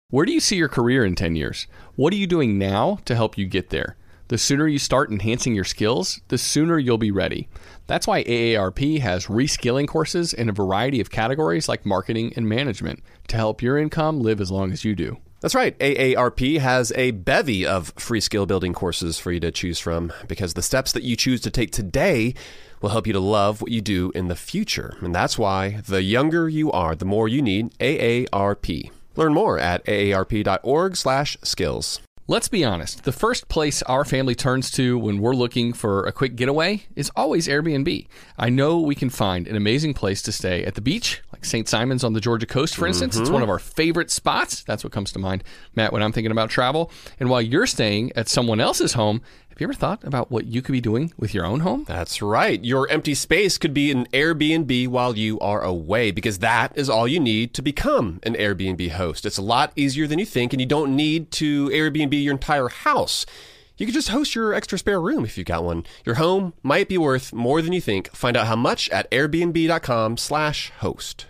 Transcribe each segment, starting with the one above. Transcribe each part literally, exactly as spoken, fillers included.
Where do you see your career in ten years? What are you doing now to help you get there? The sooner you start enhancing your skills, the sooner you'll be ready. That's why A A R P has reskilling courses in a variety of categories like marketing and management to help your income live as long as you do. That's right. A A R P has a bevy of free skill building courses for you to choose from because the steps that you choose to take today will help you to love what you do in the future. And that's why the younger you are, the more you need A A R P. Learn more at aarp.org slash skills. Let's be honest. The first place our family turns to when we're looking for a quick getaway is always Airbnb. I know we can find an amazing place to stay at the beach, like Saint Simons on the Georgia coast, for instance. Mm-hmm. It's one of our favorite spots. That's what comes to mind, Matt, when I'm thinking about travel. And while you're staying at someone else's home, have you ever thought about what you could be doing with your own home? That's right. Your empty space could be an Airbnb while you are away, because that is all you need to become an Airbnb host. It's a lot easier than you think, and you don't need to Airbnb your entire house. You could just host your extra spare room if you've got one. Your home might be worth more than you think. Find out how much at airbnb.com slash host.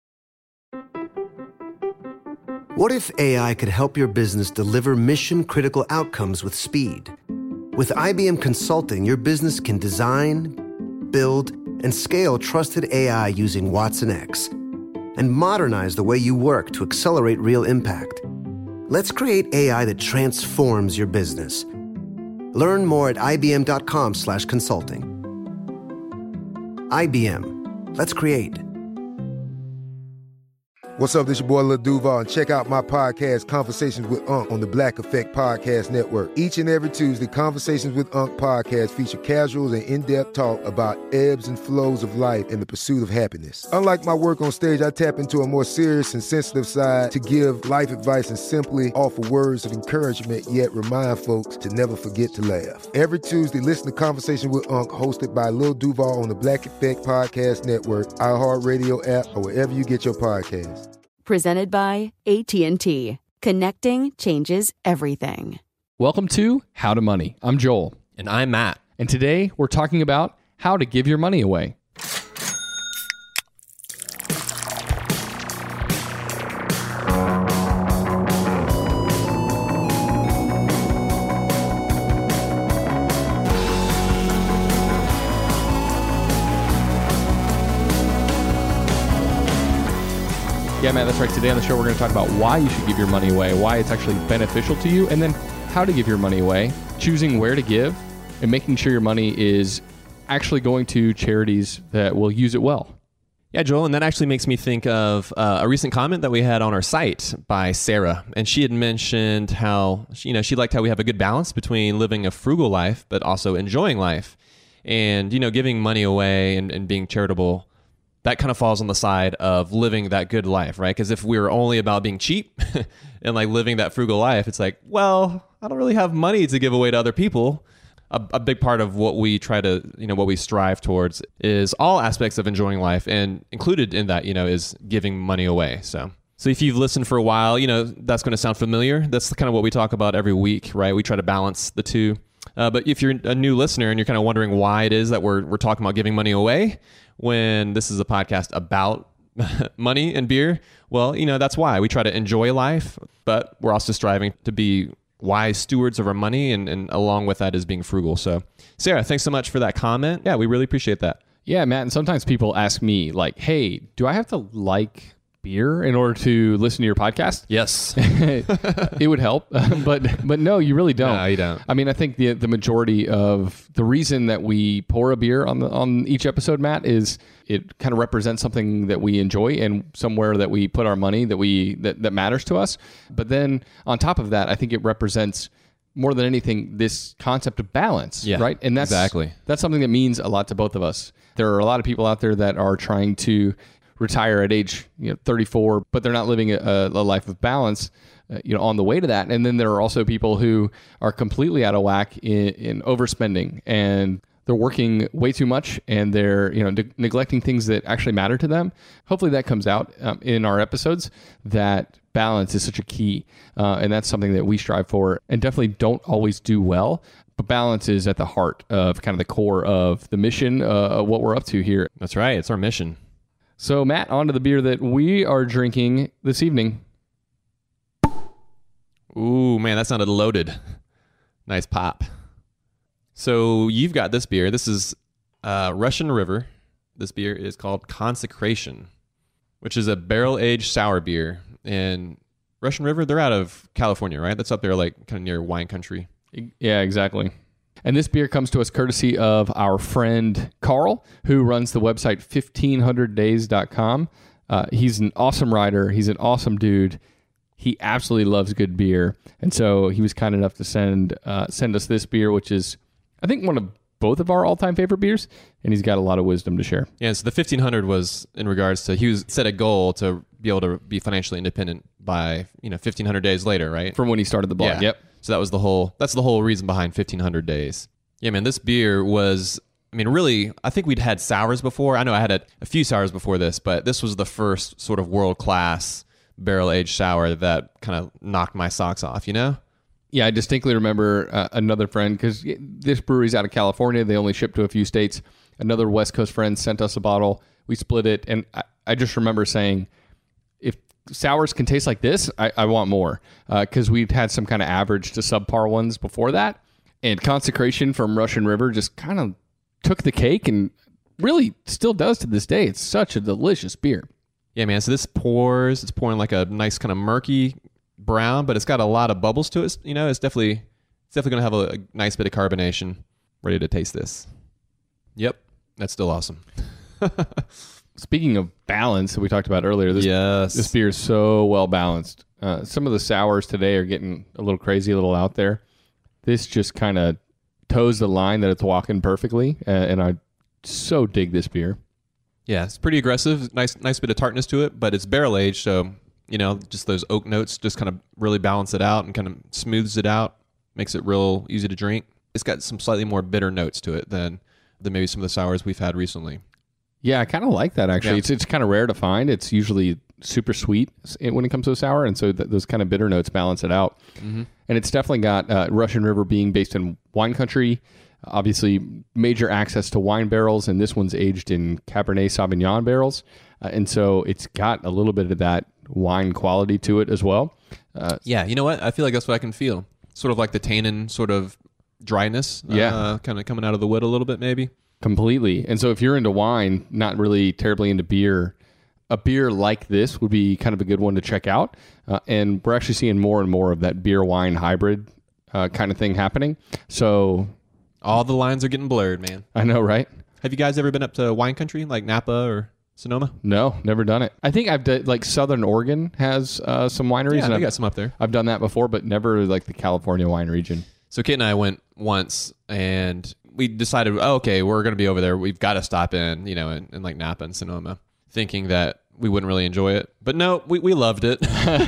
What if A I could help your business deliver mission-critical outcomes with speed? With I B M Consulting, your business can design, build, and scale trusted A I using watsonx, and modernize the way you work to accelerate real impact. Let's create A I that transforms your business. Learn more at ibm.com slash consulting. I B M. Let's create. What's up, this your boy Lil Duval, and check out my podcast, Conversations with Unc, on the Black Effect Podcast Network. Each and every Tuesday, Conversations with Unc podcast feature casual and in-depth talk about ebbs and flows of life and the pursuit of happiness. Unlike my work on stage, I tap into a more serious and sensitive side to give life advice and simply offer words of encouragement, yet remind folks to never forget to laugh. Every Tuesday, listen to Conversation with Unc, hosted by Lil Duval on the Black Effect Podcast Network, iHeartRadio app, or wherever you get your podcasts. Presented by A T and T. Connecting changes everything. Welcome to How to Money. I'm Joel. And I'm Matt. And today we're talking about how to give your money away. Yeah, man, that's right. Today on the show, we're going to talk about why you should give your money away, why it's actually beneficial to you, and then how to give your money away, choosing where to give, and making sure your money is actually going to charities that will use it well. Yeah, Joel, and that actually makes me think of uh, a recent comment that we had on our site by Sarah. And she had mentioned how, you know, she liked how we have a good balance between living a frugal life, but also enjoying life. And, you know, giving money away and, and being charitable, that kind of falls on the side of living that good life, right? Because if we were only about being cheap and like living that frugal life, it's like, well, I don't really have money to give away to other people. A, a big part of what we try to, you know, what we strive towards is all aspects of enjoying life, and included in that, you know, is giving money away. So, so if you've listened for a while, you know, that's going to sound familiar. That's kind of what we talk about every week, right? We try to balance the two. Uh, but if you're a new listener and you're kind of wondering why it is that we're we're talking about giving money away when this is a podcast about money and beer, well, you know, that's why we try to enjoy life, but we're also striving to be wise stewards of our money, and, and along with that is being frugal. So, Sarah, thanks so much for that comment. Yeah, we really appreciate that. Yeah, Matt, and sometimes people ask me, like, hey, do I have to like beer in order to listen to your podcast? Yes. It would help, but but no, you really don't. No, you don't. I mean, I think the the majority of the reason that we pour a beer on the on each episode, Matt, is it kind of represents something that we enjoy and somewhere that we put our money that we that, that matters to us. But then on top of that, I think it represents more than anything this concept of balance, yeah, right? And that's exactly that's something that means a lot to both of us. There are a lot of people out there that are trying to retire at age you know thirty-four, but they're not living a, a life of balance, uh, you know, on the way to that. And then there are also people who are completely out of whack in, in overspending, and they're working way too much, and they're you know de- neglecting things that actually matter to them. Hopefully, that comes out um, in our episodes. That balance is such a key, uh, and that's something that we strive for, and definitely don't always do well. But balance is at the heart of kind of the core of the mission, uh, of what we're up to here. That's right. It's our mission. So, Matt, on to the beer that we are drinking this evening. Ooh, man, that sounded loaded. Nice pop. So you've got this beer. This is uh, Russian River. This beer is called Consecration, which is a barrel-aged sour beer. And Russian River, they're out of California, right? That's up there, like kind of near wine country. Yeah, exactly. And this beer comes to us courtesy of our friend Carl, who runs the website fifteen hundred days dot com. Uh, he's an awesome writer. He's an awesome dude. He absolutely loves good beer. And so he was kind enough to send uh, send us this beer, which is, I think, one of both of our all-time favorite beers. And he's got a lot of wisdom to share. Yeah, so the fifteen hundred was in regards to, he was set a goal to be able to be financially independent by, you know, fifteen hundred days later, right? From when he started the blog. Yeah. Yep. So that was the whole, that's the whole reason behind fifteen hundred days. Yeah, man, this beer was, I mean, really, I think we'd had sours before. I know I had a, a few sours before this, but this was the first sort of world-class barrel-aged sour that kind of knocked my socks off, you know? Yeah, I distinctly remember uh, another friend, because this brewery's out of California. They only ship to a few states. Another West Coast friend sent us a bottle. We split it, and I, I just remember saying, if sours can taste like this, I, I want more, because uh, we'd had some kind of average to subpar ones before that. And Consecration from Russian River just kind of took the cake and really still does to this day. It's such a delicious beer. Yeah, man. So this pours, it's pouring like a nice kind of murky brown, but it's got a lot of bubbles to it. You know, it's definitely it's definitely going to have a, a nice bit of carbonation. Ready to taste this. Yep, that's still awesome. Speaking of balance that we talked about earlier, this, yes. this beer is so well balanced. Uh, some of the sours today are getting a little crazy, a little out there. This just kind of toes the line that it's walking perfectly, uh, and I so dig this beer. Yeah, it's pretty aggressive. Nice, nice bit of tartness to it, but it's barrel aged, so you know, just those oak notes just kind of really balance it out and kind of smooths it out, makes it real easy to drink. It's got some slightly more bitter notes to it than than maybe some of the sours we've had recently. Yeah, I kind of like that actually. Yeah. It's it's kind of rare to find. It's usually super sweet when it comes to a sour, and so th- those kind of bitter notes balance it out. Mm-hmm. And it's definitely got uh, Russian River being based in wine country, obviously major access to wine barrels, and this one's aged in Cabernet Sauvignon barrels, uh, and so it's got a little bit of that wine quality to it as well. Uh, yeah, you know what? I feel like that's what I can feel. Sort of like the tannin sort of dryness, yeah, uh, kind of coming out of the wood a little bit, maybe. Completely. And so if you're into wine, not really terribly into beer, a beer like this would be kind of a good one to check out. Uh, and we're actually seeing more and more of that beer-wine hybrid uh, kind of thing happening. So all the lines are getting blurred, man. I know, right? Have you guys ever been up to wine country, like Napa or Sonoma? No, never done it. I think I've done, like Southern Oregon has uh, some wineries. Yeah, and we I've, got some up there. I've done that before, but never like the California wine region. So Kate and I went once, and we decided, oh, okay, we're going to be over there. We've got to stop in, you know, in, in like Napa and Sonoma, thinking that we wouldn't really enjoy it. But no, we, we loved it.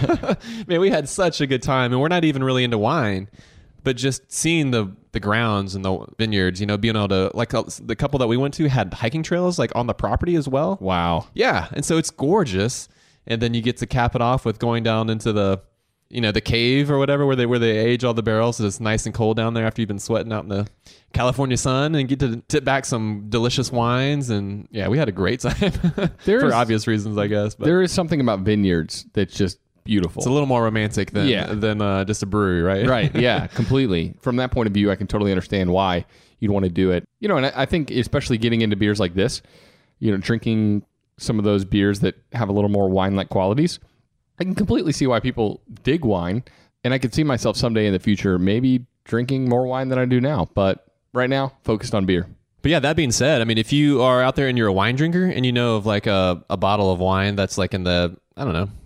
Man, we had such a good time, and we're not even really into wine, but just seeing the the grounds and the vineyards, you know, being able to, like the couple that we went to had hiking trails like on the property as well. Wow. Yeah. And so it's gorgeous. And then you get to cap it off with going down into the, you know, the cave or whatever, where they where they age all the barrels. So it's nice and cold down there after you've been sweating out in the California sun, and get to tip back some delicious wines. And yeah, we had a great time There for is- obvious reasons, I guess. But There is something about vineyards that's just beautiful. it's a little more romantic than Yeah. than uh, just a brewery, right? Right. Yeah, completely. From that point of view, I can totally understand why you'd want to do it. You know, and I, I think especially getting into beers like this, you know, drinking some of those beers that have a little more wine-like qualities, I can completely see why people dig wine. And I could see myself someday in the future maybe drinking more wine than I do now. But right now, focused on beer. But yeah, that being said, I mean, if you are out there and you're a wine drinker and you know of like a, a bottle of wine that's like in the, I don't know,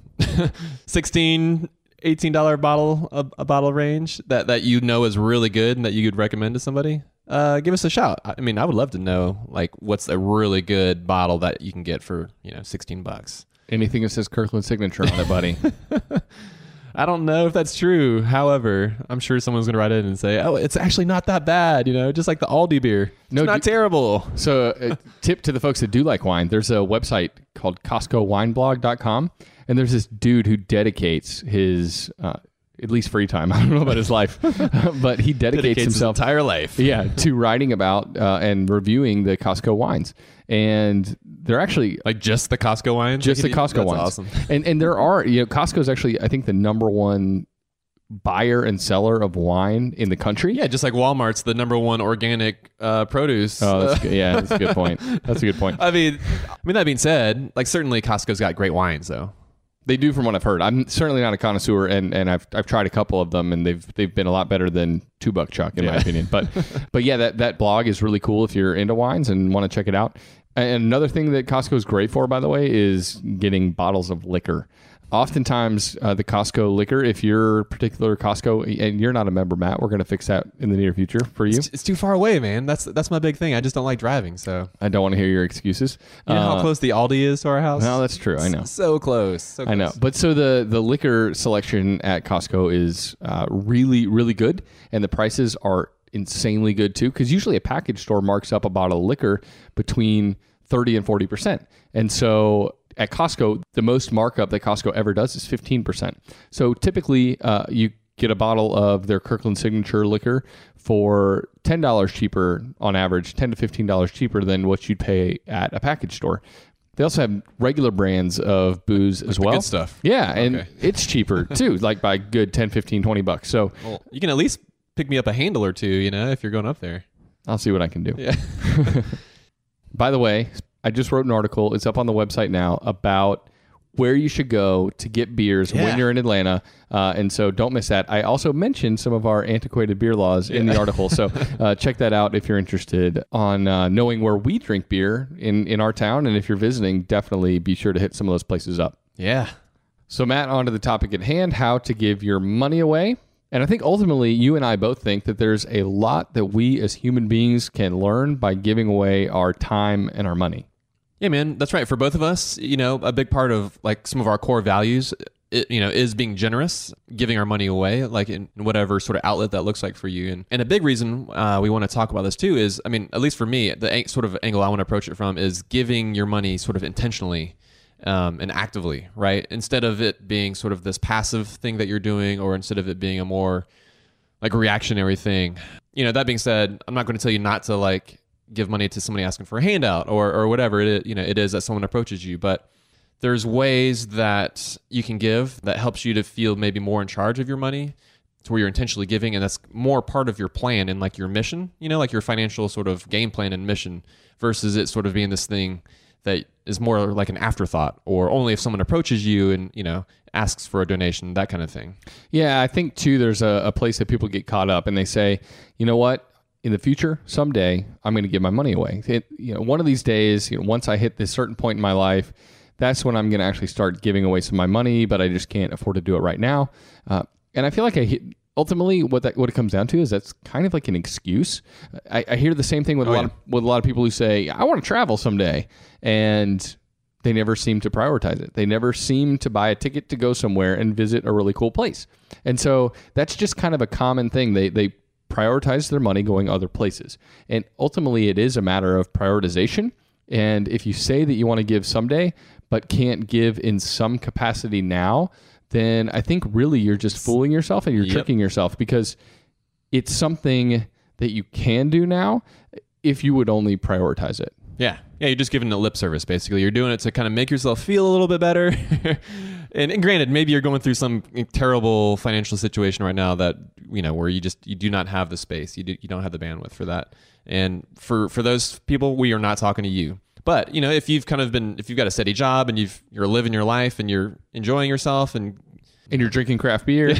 sixteen, eighteen dollars bottle, a, a bottle range that, that you know is really good and that you could recommend to somebody, uh, give us a shout. I mean, I would love to know like what's a really good bottle that you can get for, you know, sixteen bucks. Anything that says Kirkland signature on it, buddy. I don't know if that's true. However, I'm sure someone's going to write in and say, oh, it's actually not that bad. You know, just like the Aldi beer. It's No, not do- terrible. So, uh, tip to the folks that do like wine: there's a website called Costco Wine Blog dot com, and there's this dude who dedicates his uh, at least free time. I don't know about his life, but he dedicates, Dedicates his himself entire life. yeah, to writing about uh, and reviewing the Costco wines, and they're actually Like just the Costco wines? just the Like, Costco that's wines. awesome. And and there are, you know, Costco is actually, I think, the number one buyer and seller of wine in the country. Yeah, just like Walmart's the number one organic uh, produce. Oh, that's good. Yeah, that's a good point. That's a good point. I mean, I mean that being said, like certainly Costco's got great wines though. They do, from what I've heard. I'm certainly not a connoisseur, and, and I've I've tried a couple of them, and they've they've been a lot better than Two Buck Chuck in yeah. my opinion. But but yeah, that that blog is really cool if you're into wines and want to check it out. And another thing that Costco is great for, by the way, is getting bottles of liquor. Oftentimes, uh, the Costco liquor, if you're a particular Costco, and you're not a member, Matt, we're going to fix that in the near future for you. It's, it's too far away, man. That's that's my big thing. I just don't like driving, so. I don't want to hear your excuses. You know uh, how close the Aldi is to our house? No, that's true. I know. So close. So close. I know. But so the, the liquor selection at Costco is uh, really, really good, and the prices are insanely good too, because usually a package store marks up a bottle of liquor between thirty and forty percent. And so at Costco, the most markup that Costco ever does is fifteen percent. So typically, uh, you get a bottle of their Kirkland Signature liquor for ten dollars cheaper on average, ten to fifteen dollars cheaper than what you'd pay at a package store. They also have regular brands of booze like as the well. Good stuff. Yeah, and okay. it's cheaper too, like by good ten, fifteen, twenty bucks. So well, you can at least pick me up a handle or two, you know, if you're going up there. I'll see what I can do. Yeah. By the way, I just wrote an article. It's up on the website now about where you should go to get beers yeah. when you're in Atlanta. Uh, and so don't miss that. I also mentioned some of our antiquated beer laws in yeah. the article. So uh, check that out if you're interested on uh, knowing where we drink beer in, in our town. And if you're visiting, definitely be sure to hit some of those places up. Yeah. So Matt, on to the topic at hand, how to give your money away. And I think ultimately you and I both think that there's a lot that we as human beings can learn by giving away our time and our money. Yeah, man, that's right. For both of us, you know, a big part of like some of our core values, it, you know, is being generous, giving our money away, like in whatever sort of outlet that looks like for you. And, and a big reason uh, we want to talk about this too is, I mean, at least for me, the ang- sort of angle I want to approach it from is giving your money sort of intentionally um, and actively, right? Instead of it being sort of this passive thing that you're doing, or instead of it being a more like reactionary thing. You know, that being said, I'm not going to tell you not to like give money to somebody asking for a handout or or whatever it is, you know, it is that someone approaches you, but there's ways that you can give that helps you to feel maybe more in charge of your money, to where you're intentionally giving, and that's more part of your plan and like your mission, you know, like your financial sort of game plan and mission, versus it sort of being this thing that is more like an afterthought, or only if someone approaches you and, you know, asks for a donation, that kind of thing. Yeah, I think too, there's a, a place that people get caught up and they say, you know what, in the future, someday, I'm going to give my money away. It, you know, one of these days, you know, once I hit this certain point in my life, that's when I'm going to actually start giving away some of my money, but I just can't afford to do it right now. Uh, and I feel like I hit, ultimately what that what it comes down to is that's kind of like an excuse. I, I hear the same thing with oh, a lot yeah. of, with a lot of people who say, I want to travel someday, and they never seem to prioritize it. They never seem to buy a ticket to go somewhere and visit a really cool place. And so that's just kind of a common thing. They they prioritize their money going other places. And ultimately, it is a matter of prioritization. And if you say that you want to give someday, but can't give in some capacity now, then I think really you're just fooling yourself and you're yep. tricking yourself, because it's something that you can do now if you would only prioritize it. Yeah. Yeah, you're just giving it lip service, basically. You're doing it to kind of make yourself feel a little bit better. and, and granted, maybe you're going through some terrible financial situation right now that, you know, where you just, you do not have the space. You do, you don't have the bandwidth for that. And for, for those people, we are not talking to you. But, you know, if you've kind of been, if you've got a steady job and you've, you're living your life and you're enjoying yourself and and you're drinking craft beer,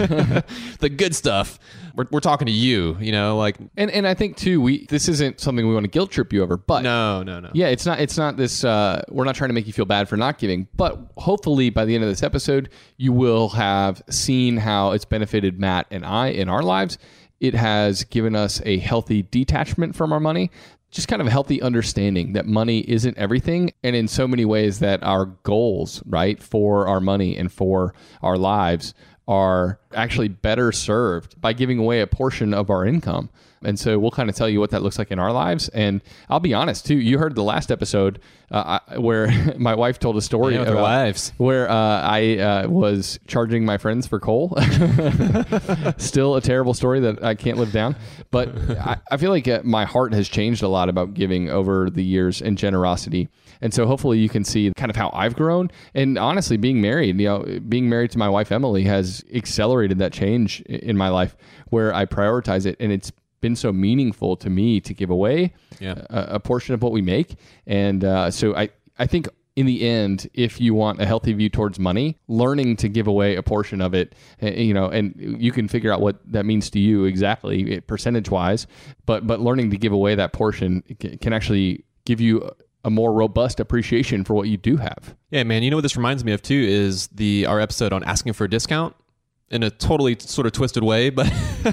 the good stuff, we're, we're talking to you, you know, like, and, and I think too, we, this isn't something we want to guilt trip you over, but no, no, no. Yeah. It's not, it's not this, uh, we're not trying to make you feel bad for not giving, but hopefully by the end of this episode, you will have seen how it's benefited Matt and I in our lives. It has given us a healthy detachment from our money, just kind of a healthy understanding that money isn't everything. And in so many ways that our goals, right, for our money and for our lives are actually better served by giving away a portion of our income. And so we'll kind of tell you what that looks like in our lives. And I'll be honest too, you heard the last episode uh, I, where my wife told a story yeah, with about our wives. where uh, I uh, was charging my friends for coal. Still a terrible story that I can't live down. But I, I feel like uh, my heart has changed a lot about giving over the years and generosity. And so hopefully you can see kind of how I've grown. And honestly, being married, you know, being married to my wife, Emily, has accelerated that change in my life where I prioritize it. And it's been so meaningful to me to give away yeah. a, a portion of what we make. And uh, so I, I think in the end, if you want a healthy view towards money, learning to give away a portion of it, you know, and you can figure out what that means to you exactly percentage wise, but, but learning to give away that portion can actually give you a more robust appreciation for what you do have. Yeah, man. You know what this reminds me of too is the our episode on asking for a discount in a totally sort of twisted way, but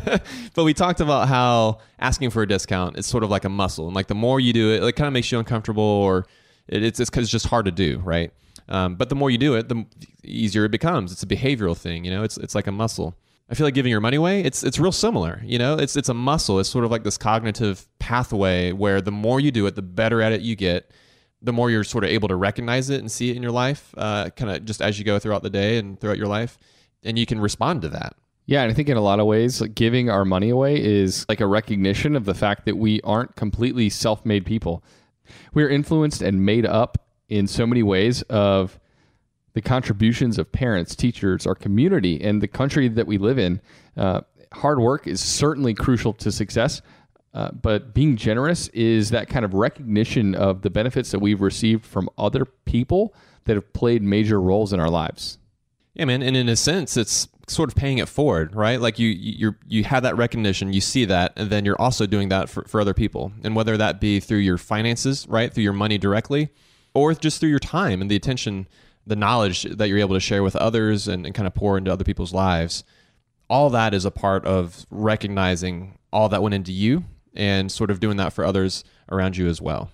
but we talked about how asking for a discount is sort of like a muscle, and like the more you do it, it kind of makes you uncomfortable, or it, it's it's because it's just hard to do, right? Um, but the more you do it, the easier it becomes. It's a behavioral thing, you know. It's it's like a muscle. I feel like giving your money away, it's it's real similar, you know. It's it's a muscle. It's sort of like this cognitive pathway where the more you do it, the better at it you get. The more you're sort of able to recognize it and see it in your life, uh, kind of just as you go throughout the day and throughout your life, and you can respond to that. Yeah, and I think in a lot of ways, like giving our money away is like a recognition of the fact that we aren't completely self-made people. We're influenced and made up in so many ways of the contributions of parents, teachers, our community, and the country that we live in. Uh, hard work is certainly crucial to success. Uh, but being generous is that kind of recognition of the benefits that we've received from other people that have played major roles in our lives. Yeah, man. And in a sense, it's sort of paying it forward, right? Like you, you, you have that recognition, you see that, and then you're also doing that for, for other people. And whether that be through your finances, right, through your money directly, or just through your time and the attention, the knowledge that you're able to share with others and, and kind of pour into other people's lives, all that is a part of recognizing all that went into you and sort of doing that for others around you as well.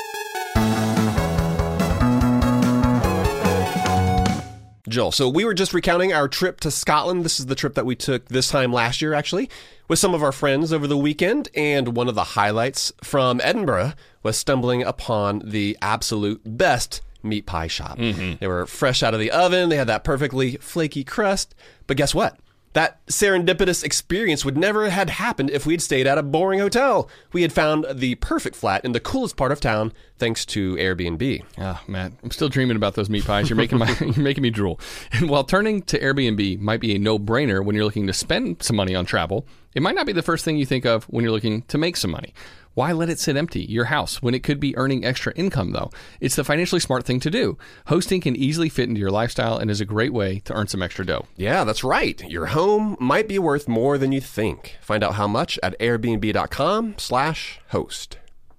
Joel, so we were just recounting our trip to Scotland. This is the trip that we took this time last year, actually, with some of our friends over the weekend. And one of the highlights from Edinburgh was stumbling upon the absolute best meat pie shop. Mm-hmm. They were fresh out of the oven. They had that perfectly flaky crust. But guess what? That serendipitous experience would never have happened if we'd stayed at a boring hotel. We had found the perfect flat in the coolest part of town thanks to Airbnb. Oh, man, I'm still dreaming about those meat pies. You're making my you're making me drool. And while turning to Airbnb might be a no-brainer when you're looking to spend some money on travel, it might not be the first thing you think of when you're looking to make some money. Why let it sit empty, your house, when it could be earning extra income, though? It's the financially smart thing to do. Hosting can easily fit into your lifestyle and is a great way to earn some extra dough. Yeah, that's right. Your home might be worth more than you think. Find out how much at airbnb.com slash host.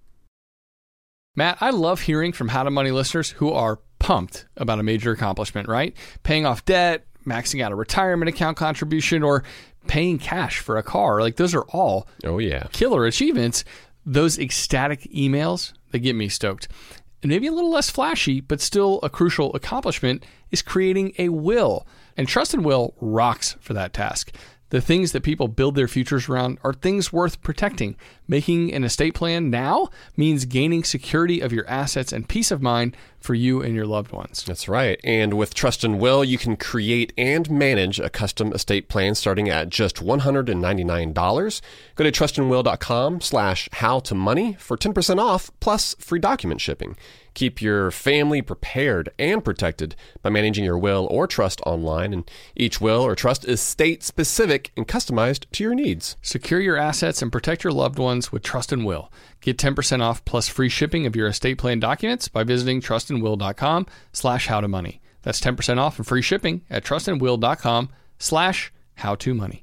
Matt, I love hearing from How to Money listeners who are pumped about a major accomplishment, right? Paying off debt, maxing out a retirement account contribution, or paying cash for a car. Like, those are all oh yeah killer achievements. Those ecstatic emails, they get me stoked. And maybe a little less flashy, but still a crucial accomplishment is creating a will. And Trust and Will rocks for that task. The things that people build their futures around are things worth protecting. Making an estate plan now means gaining security of your assets and peace of mind for you and your loved ones. That's right. And with Trust and Will, you can create and manage a custom estate plan starting at just one hundred ninety-nine dollars. Go to trustandwill.com slash how to money for ten percent off plus free document shipping. Keep your family prepared and protected by managing your will or trust online, and each will or trust is state-specific and customized to your needs. Secure your assets and protect your loved ones with Trust and Will. Get ten percent off plus free shipping of your estate plan documents by visiting trustandwill.com slash howtomoney. That's ten percent off and free shipping at trustandwill.com slash howtomoney.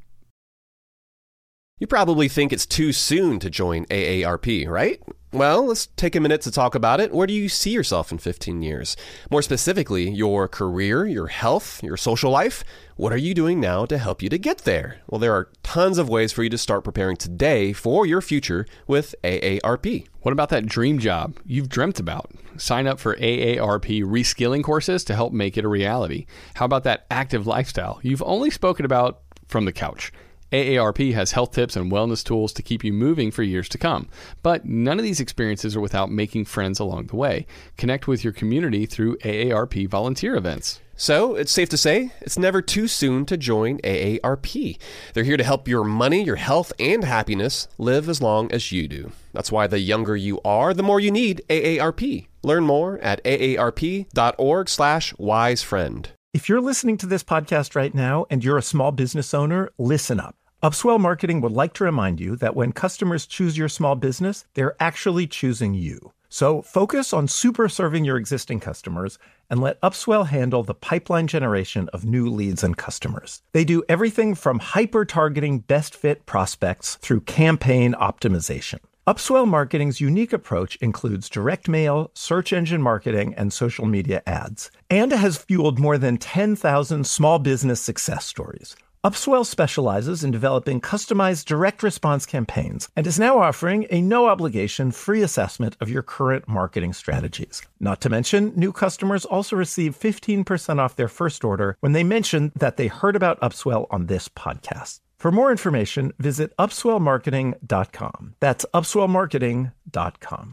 You probably think it's too soon to join A A R P, right? Well, let's take a minute to talk about it. Where do you see yourself in fifteen years? More specifically, your career, your health, your social life. What are you doing now to help you to get there? Well, there are tons of ways for you to start preparing today for your future with A A R P. What about that dream job you've dreamt about? Sign up for A A R P reskilling courses to help make it a reality. How about that active lifestyle you've only spoken about from the couch? A A R P has health tips and wellness tools to keep you moving for years to come. But none of these experiences are without making friends along the way. Connect with your community through A A R P volunteer events. So it's safe to say it's never too soon to join A A R P. They're here to help your money, your health, and happiness live as long as you do. That's why the younger you are, the more you need A A R P. Learn more at aarp.org slash wisefriend. If you're listening to this podcast right now and you're a small business owner, listen up. Upswell Marketing would like to remind you that when customers choose your small business, they're actually choosing you. So focus on super serving your existing customers and let Upswell handle the pipeline generation of new leads and customers. They do everything from hyper-targeting best fit prospects through campaign optimization. Upswell Marketing's unique approach includes direct mail, search engine marketing, and social media ads, and has fueled more than ten thousand small business success stories. Upswell specializes in developing customized direct response campaigns and is now offering a no-obligation free assessment of your current marketing strategies. Not to mention, new customers also receive fifteen percent off their first order when they mention that they heard about Upswell on this podcast. For more information, visit upswell marketing dot com. That's upswell marketing dot com.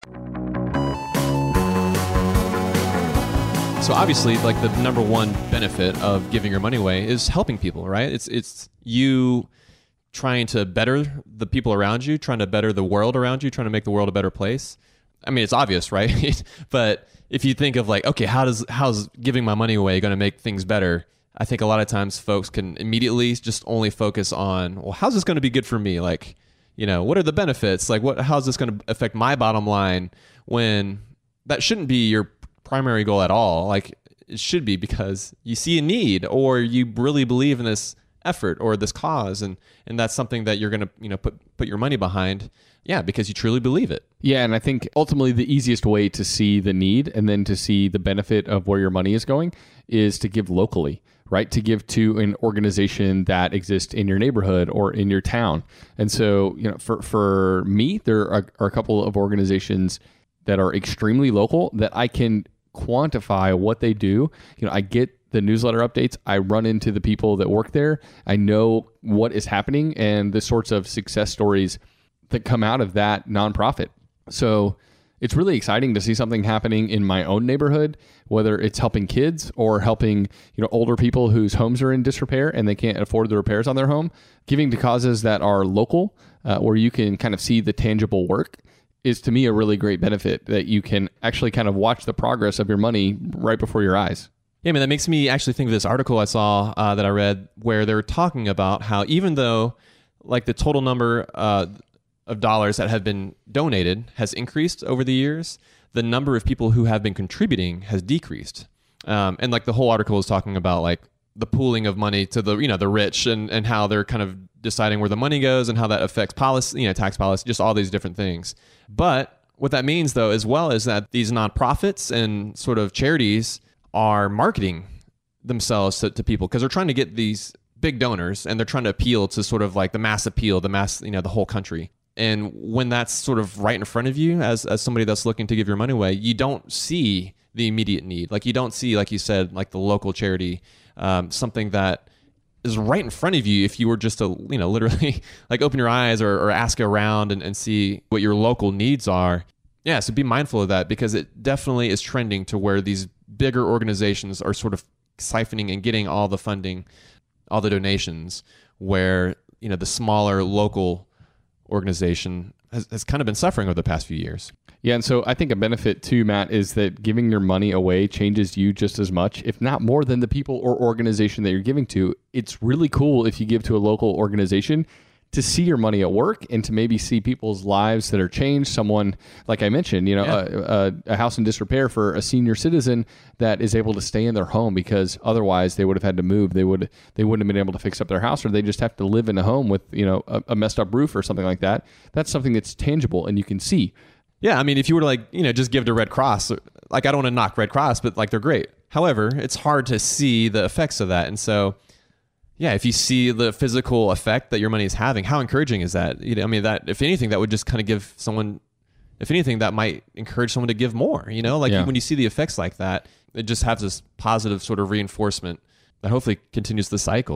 So obviously, like the number one benefit of giving your money away is helping people, right? It's it's you trying to better the people around you, trying to better the world around you, trying to make the world a better place. I mean, it's obvious, right? But if you think of like, okay, how does how's giving my money away going to make things better? I think a lot of times folks can immediately just only focus on, well, how's this going to be good for me? Like, you know, what are the benefits? Like, what? How's this going to affect my bottom line? When that shouldn't be your primary goal at all. Like, it should be because you see a need or you really believe in this effort or this cause, and and that's something that you're going to, you know, put put your money behind. Yeah, because you truly believe it. Yeah, and I think ultimately the easiest way to see the need and then to see the benefit of where your money is going is to give locally, right? To give to an organization that exists in your neighborhood or in your town. And so, you know, for, for me, there are, are a couple of organizations that are extremely local that I can quantify what they do. You know, I get the newsletter updates. I run into the people that work there. I know what is happening and the sorts of success stories that come out of that nonprofit. So it's really exciting to see something happening in my own neighborhood, whether it's helping kids or helping, you know, older people whose homes are in disrepair and they can't afford the repairs on their home. Giving to causes that are local, uh, where you can kind of see the tangible work, is to me a really great benefit that you can actually kind of watch the progress of your money right before your eyes. Yeah, I mean, that makes me actually think of this article I saw uh, that I read where they're talking about how even though like the total number uh, of dollars that have been donated has increased over the years, the number of people who have been contributing has decreased. Um, and like the whole article is talking about like the pooling of money to the, you know, the rich and, and how they're kind of deciding where the money goes and how that affects policy, you know, tax policy, just all these different things. But what that means though, as well, is that these nonprofits and sort of charities are marketing themselves to, to people because they're trying to get these big donors and they're trying to appeal to sort of like the mass appeal, the mass, you know, the whole country. And when that's sort of right in front of you as, as somebody that's looking to give your money away, you don't see the immediate need. Like you don't see, like you said, like the local charity, um, something that is right in front of you if you were just to, you know, literally like open your eyes or, or ask around and, and see what your local needs are. Yeah, so be mindful of that because it definitely is trending to where these bigger organizations are sort of siphoning and getting all the funding, all the donations, where, you know, the smaller local organization has, has kind of been suffering over the past few years. Yeah, and so I think a benefit too, Matt, is that giving your money away changes you just as much, if not more, than the people or organization that you're giving to. It's really cool if you give to a local organization to see your money at work and to maybe see people's lives that are changed. Someone, like I mentioned, you know, yeah. a, a, a house in disrepair for a senior citizen that is able to stay in their home because otherwise they would have had to move. They would they wouldn't have been able to fix up their house, or they just have to live in a home with, you know, a, a messed up roof or something like that. That's something that's tangible and you can see. Yeah, I mean, if you were to like, you know, just give to Red Cross, like I don't want to knock Red Cross, but like they're great. However, it's hard to see the effects of that. And so, yeah, if you see the physical effect that your money is having, how encouraging is that? You know, I mean, that if anything, that would just kind of give someone, if anything, that might encourage someone to give more. You know, like yeah. when you see the effects like that, it just has this positive sort of reinforcement that hopefully continues the cycle.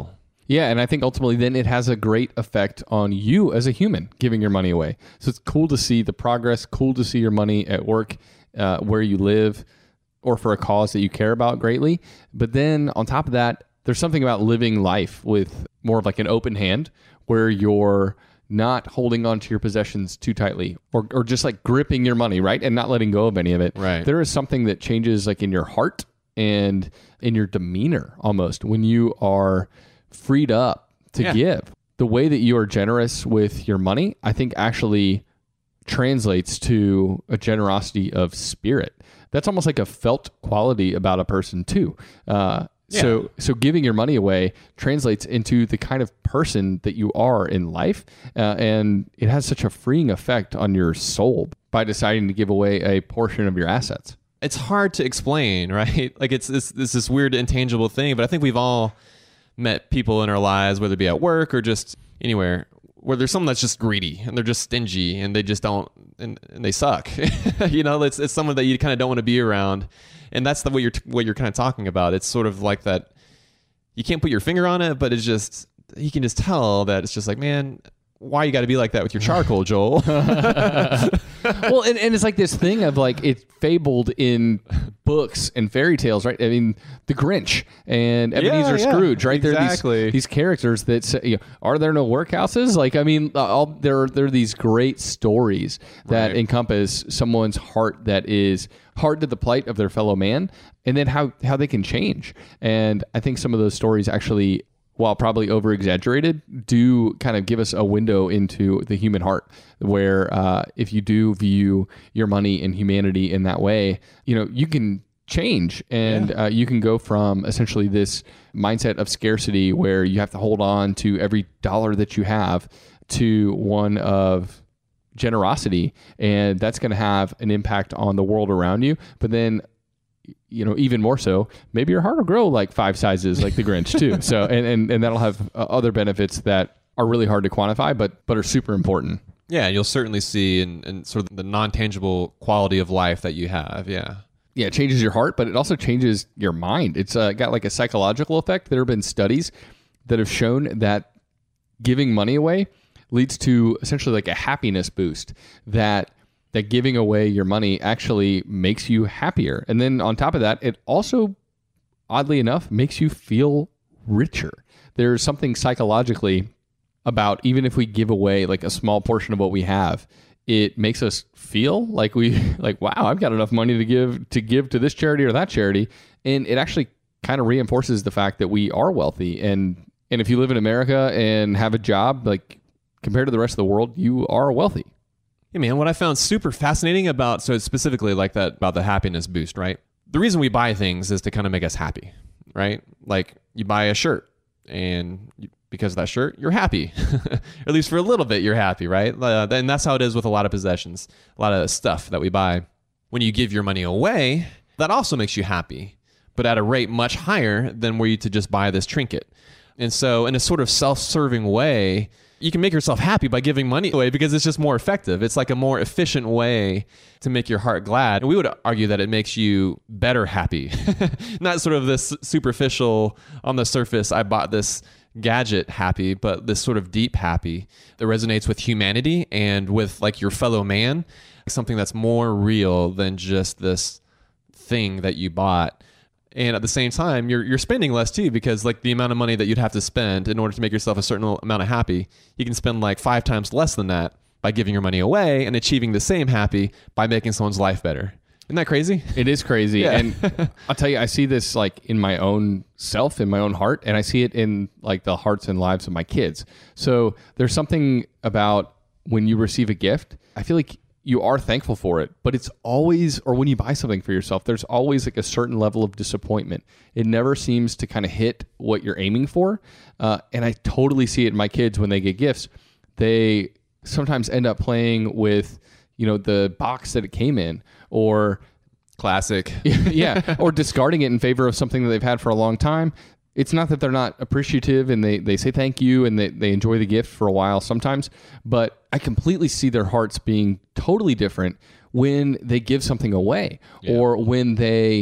Yeah, and I think ultimately then it has a great effect on you as a human, giving your money away. So it's cool to see the progress, cool to see your money at work, uh, where you live, or for a cause that you care about greatly. But then on top of that, there's something about living life with more of like an open hand, where you're not holding on to your possessions too tightly, or, or just like gripping your money, right? And not letting go of any of it. Right. There is something that changes like in your heart and in your demeanor almost when you are freed up to Yeah. give. The way that you are generous with your money, I think actually translates to a generosity of spirit. That's almost like a felt quality about a person too. Uh, Yeah. So, so giving your money away translates into the kind of person that you are in life, uh, and it has such a freeing effect on your soul by deciding to give away a portion of your assets. It's hard to explain, right? Like it's, it's, it's this weird intangible thing, but I think we've all met people in our lives, whether it be at work or just anywhere, where there's someone that's just greedy and they're just stingy and they just don't, and, and they suck. You know, it's, it's someone that you kind of don't want to be around. And that's the what you're what you're kind of talking about. It's sort of like that. You can't put your finger on it, but it's just you can just tell that it's just like, man, why you got to be like that with your charcoal, Joel? Well, and, and it's like this thing of like it's fabled in books and fairy tales, right? I mean, the Grinch and Ebenezer Yeah, yeah, Scrooge, right? exactly. They're these, these characters that say, you know, are there no workhouses? Like, I mean, all, there there are these great stories that Right. encompass someone's heart that is hard to the plight of their fellow man, and then how how they can change. And I think some of those stories actually, while probably over exaggerated, do kind of give us a window into the human heart, where uh, if you do view your money and humanity in that way, you know, you can change and Yeah. uh, you can go from essentially this mindset of scarcity where you have to hold on to every dollar that you have to one of generosity. And that's going to have an impact on the world around you. But then, you know, even more so, maybe your heart will grow like five sizes like the Grinch too. So, and, and, and that'll have uh, other benefits that are really hard to quantify, but, but are super important. Yeah, you'll certainly see in, in sort of the non-tangible quality of life that you have. Yeah. Yeah, it changes your heart, but it also changes your mind. It's uh, got like a psychological effect. There have been studies that have shown that giving money away leads to essentially like a happiness boost, that that giving away your money actually makes you happier. And then on top of that, it also, oddly enough, makes you feel richer. There's something psychologically about, even if we give away like a small portion of what we have, it makes us feel like we like, wow, I've got enough money to give to give to this charity or that charity. And it actually kind of reinforces the fact that we are wealthy. And and if you live in America and have a job, like compared to the rest of the world, you are wealthy. Yeah, man, what I found super fascinating about, so specifically like that, about the happiness boost, right? The reason we buy things is to kind of make us happy, right? Like you buy a shirt and you, because of that shirt, you're happy. At least for a little bit, you're happy, right? Uh, and that's how it is with a lot of possessions, a lot of stuff that we buy. When you give your money away, that also makes you happy, but at a rate much higher than were you to just buy this trinket. And so in a sort of self-serving way, you can make yourself happy by giving money away because it's just more effective. It's like a more efficient way to make your heart glad. And we would argue that it makes you better happy. Not sort of this superficial, on the surface, I bought this gadget happy, but this sort of deep happy that resonates with humanity and with like your fellow man, something that's more real than just this thing that you bought. And at the same time, you're you're spending less too, because like the amount of money that you'd have to spend in order to make yourself a certain amount of happy, you can spend like five times less than that by giving your money away and achieving the same happy by making someone's life better. Isn't that crazy? It is crazy. Yeah. And I'll tell you, I see this like in my own self, in my own heart, and I see it in like the hearts and lives of my kids. So there's something about when you receive a gift, I feel like you are thankful for it, but it's always, or when you buy something for yourself, there's always like a certain level of disappointment. It never seems to kind of hit what you're aiming for. Uh, and I totally see it in my kids when they get gifts. They sometimes end up playing with, you know, the box that it came in, or Classic. yeah, or discarding it in favor of something that they've had for a long time. It's not that they're not appreciative and they, they say thank you and they, they enjoy the gift for a while sometimes, but I completely see their hearts being totally different when they give something away, Yeah. or when they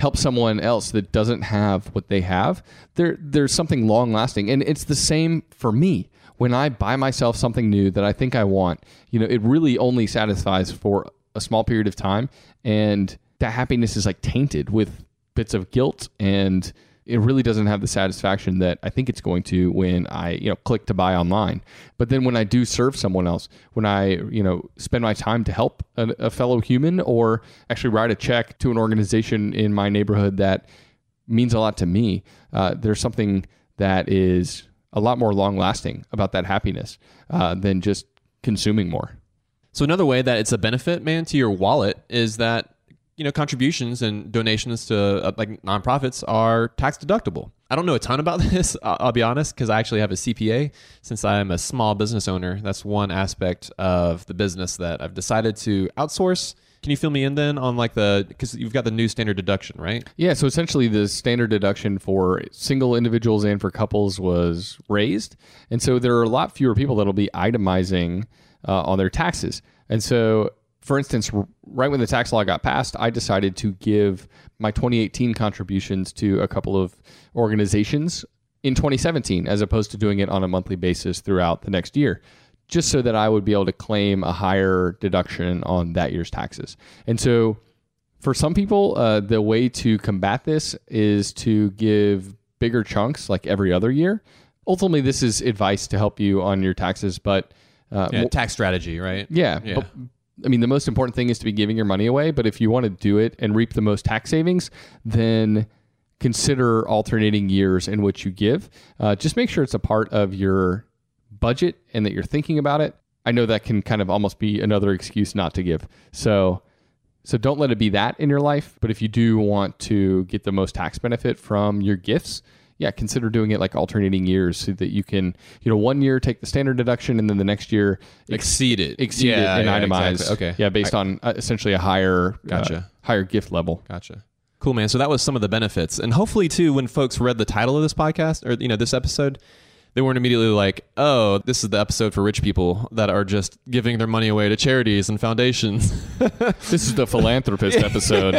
help someone else that doesn't have what they have, there there's something long lasting. And it's the same for me. When I buy myself something new that I think I want, you know, it really only satisfies for a small period of time. And that happiness is like tainted with bits of guilt, and it really doesn't have the satisfaction that I think it's going to when I, you know, click to buy online. But then when I do serve someone else, when I, you know, spend my time to help a, a fellow human, or actually write a check to an organization in my neighborhood that means a lot to me, uh, there's something that is a lot more long lasting about that happiness uh, than just consuming more. So another way that it's a benefit, man, to your wallet is that, you know, contributions and donations to uh, like nonprofits are tax deductible. I don't know a ton about this, I'll, I'll be honest, because I actually have a C P A. Since I'm a small business owner, that's one aspect of the business that I've decided to outsource. Can you fill me in then on like the, because you've got the new standard deduction, right? Yeah, so essentially the standard deduction for single individuals and for couples was raised. And so there are a lot fewer people that'll be itemizing uh, on their taxes. And so, for instance, right when the tax law got passed, I decided to give my twenty eighteen contributions to a couple of organizations in twenty seventeen, as opposed to doing it on a monthly basis throughout the next year, just so that I would be able to claim a higher deduction on that year's taxes. And so for some people, uh, the way to combat this is to give bigger chunks like every other year. Ultimately, this is advice to help you on your taxes, but... Uh, yeah, tax strategy, right? Yeah. yeah. But, I mean, the most important thing is to be giving your money away, but if you want to do it and reap the most tax savings, then consider alternating years in which you give. Uh, just make sure it's a part of your budget and that you're thinking about it. I know that can kind of almost be another excuse not to give. So so don't let it be that in your life. But if you do want to get the most tax benefit from your gifts, yeah, consider doing it like alternating years so that you can, you know, one year take the standard deduction and then the next year ex- exceed it, exceed yeah, it and yeah, itemize. Exactly. Okay. Yeah, based I, on uh, essentially a higher, gotcha. uh, higher gift level. Gotcha. Cool, man. So that was some of the benefits. And hopefully too, when folks read the title of this podcast or, you know, this episode, they weren't immediately like, oh, this is the episode for rich people that are just giving their money away to charities and foundations. This is the philanthropist episode.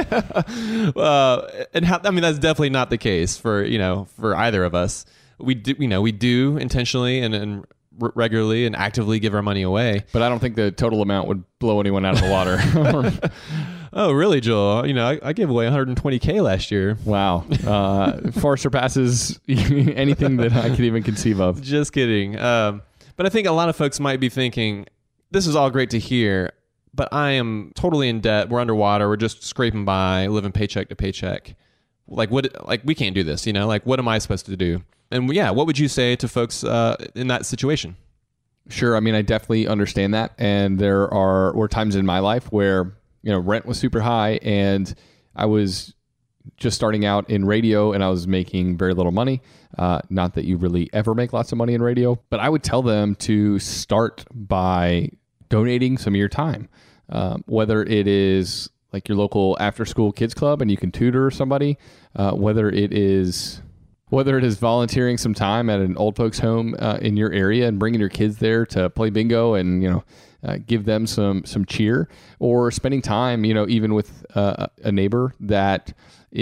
uh, and how, I mean, that's definitely not the case for, you know, for either of us. We do, you know, we do intentionally and, and regularly and actively give our money away. But I don't think the total amount would blow anyone out of the water. Oh, really, Joel? You know, I, I gave away one hundred twenty K last year. Wow. Uh, far surpasses anything that I could even conceive of. Just kidding. Um, but I think a lot of folks might be thinking, this is all great to hear, but I am totally in debt. We're underwater. We're just scraping by, living paycheck to paycheck. Like, what? Like, we can't do this, you know? Like, what am I supposed to do? And yeah, what would you say to folks uh, in that situation? Sure. I mean, I definitely understand that. And there are were times in my life where, you know, rent was super high and I was just starting out in radio and I was making very little money. Uh, not that you really ever make lots of money in radio, but I would tell them to start by donating some of your time. Um, whether it is like your local after school kids club and you can tutor somebody, uh, whether it is... Whether it is volunteering some time at an old folks home uh, in your area and bringing your kids there to play bingo and, you know, uh, give them some some cheer, or spending time, you know, even with uh, a neighbor that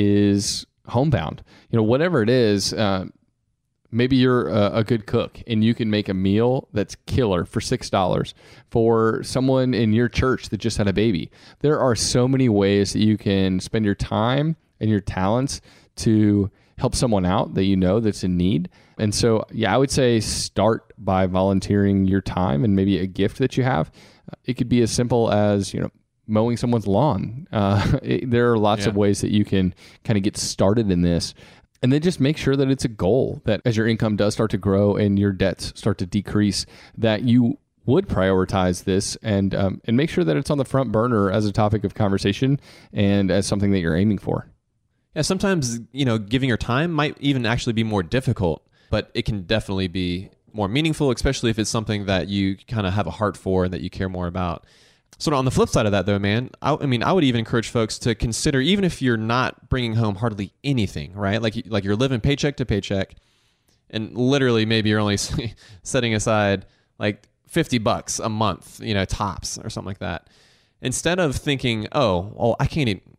is homebound, you know, whatever it is, uh, maybe you're a, a good cook and you can make a meal that's killer for six dollars for someone in your church that just had a baby. There are so many ways that you can spend your time and your talents to help someone out that you know that's in need. And so, yeah, I would say start by volunteering your time and maybe a gift that you have. It could be as simple as, you know, mowing someone's lawn. Uh, it, there are lots yeah. of ways that you can kind of get started in this. And then just make sure that it's a goal that as your income does start to grow and your debts start to decrease, that you would prioritize this and um, and make sure that it's on the front burner as a topic of conversation and as something that you're aiming for. Yeah, sometimes, you know, giving your time might even actually be more difficult, but it can definitely be more meaningful, especially if it's something that you kind of have a heart for and that you care more about. So on the flip side of that, though, man, I, I mean, I would even encourage folks to consider, even if you're not bringing home hardly anything, right? Like, like you're living paycheck to paycheck, and literally maybe you're only setting aside like fifty bucks a month, you know, tops or something like that. Instead of thinking, oh, well, I can't even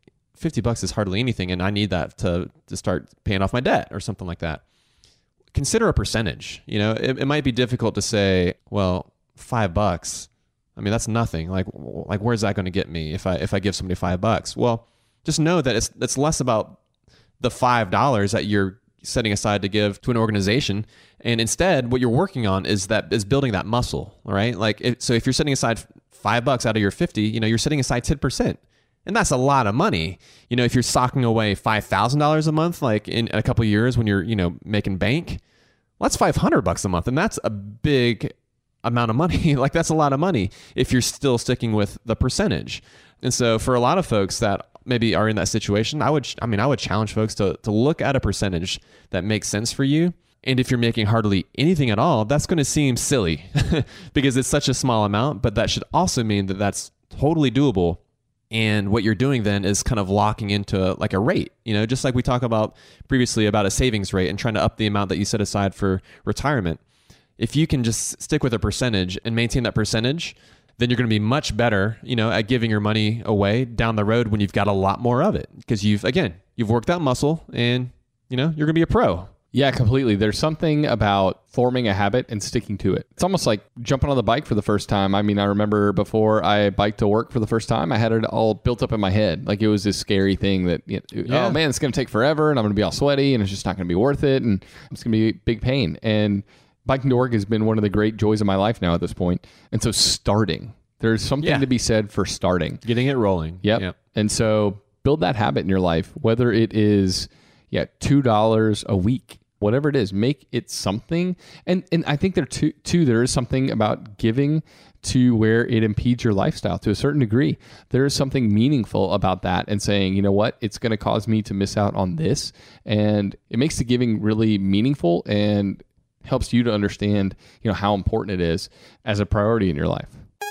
fifty bucks is hardly anything, and I need that to, to start paying off my debt or something like that. Consider a percentage. You know, it, it might be difficult to say, well, five bucks. I mean, that's nothing. Like, like where's that going to get me if I if I give somebody five bucks? Well, just know that it's it's less about the five dollars that you're setting aside to give to an organization, and instead, what you're working on is that is building that muscle. All right, like it, so if you're setting aside five bucks out of your fifty, you know, you're setting aside ten percent. And that's a lot of money. You know, if you're socking away five thousand dollars a month, like in a couple of years when you're, you know, making bank, well, that's five hundred bucks a month. And that's a big amount of money. Like that's a lot of money if you're still sticking with the percentage. And so for a lot of folks that maybe are in that situation, I would, I mean, I would challenge folks to, to look at a percentage that makes sense for you. And if you're making hardly anything at all, that's going to seem silly because it's such a small amount, but that should also mean that that's totally doable. And what you're doing then is kind of locking into like a rate, you know, just like we talked about previously about a savings rate and trying to up the amount that you set aside for retirement. If you can just stick with a percentage and maintain that percentage, then you're going to be much better, you know, at giving your money away down the road when you've got a lot more of it. Because you've, again, you've worked that muscle and, you know, you're going to be a pro. Yeah, completely. There's something about forming a habit and sticking to it. It's almost like jumping on the bike for the first time. I mean, I remember before I biked to work for the first time, I had it all built up in my head. Like it was this scary thing that, you know, yeah. oh man, it's going to take forever and I'm going to be all sweaty and it's just not going to be worth it. And it's going to be big pain. And biking to work has been one of the great joys of my life now at this point. And so starting, there's something yeah. to be said for starting. Getting it rolling. Yep. yep. And so build that habit in your life, whether it is yeah two dollars a week. Whatever it is, make it something. And and I think there too, too, there is something about giving to where it impedes your lifestyle to a certain degree. There is something meaningful about that and saying, you know what, it's going to cause me to miss out on this. And it makes the giving really meaningful and helps you to understand, you know, how important it is as a priority in your life.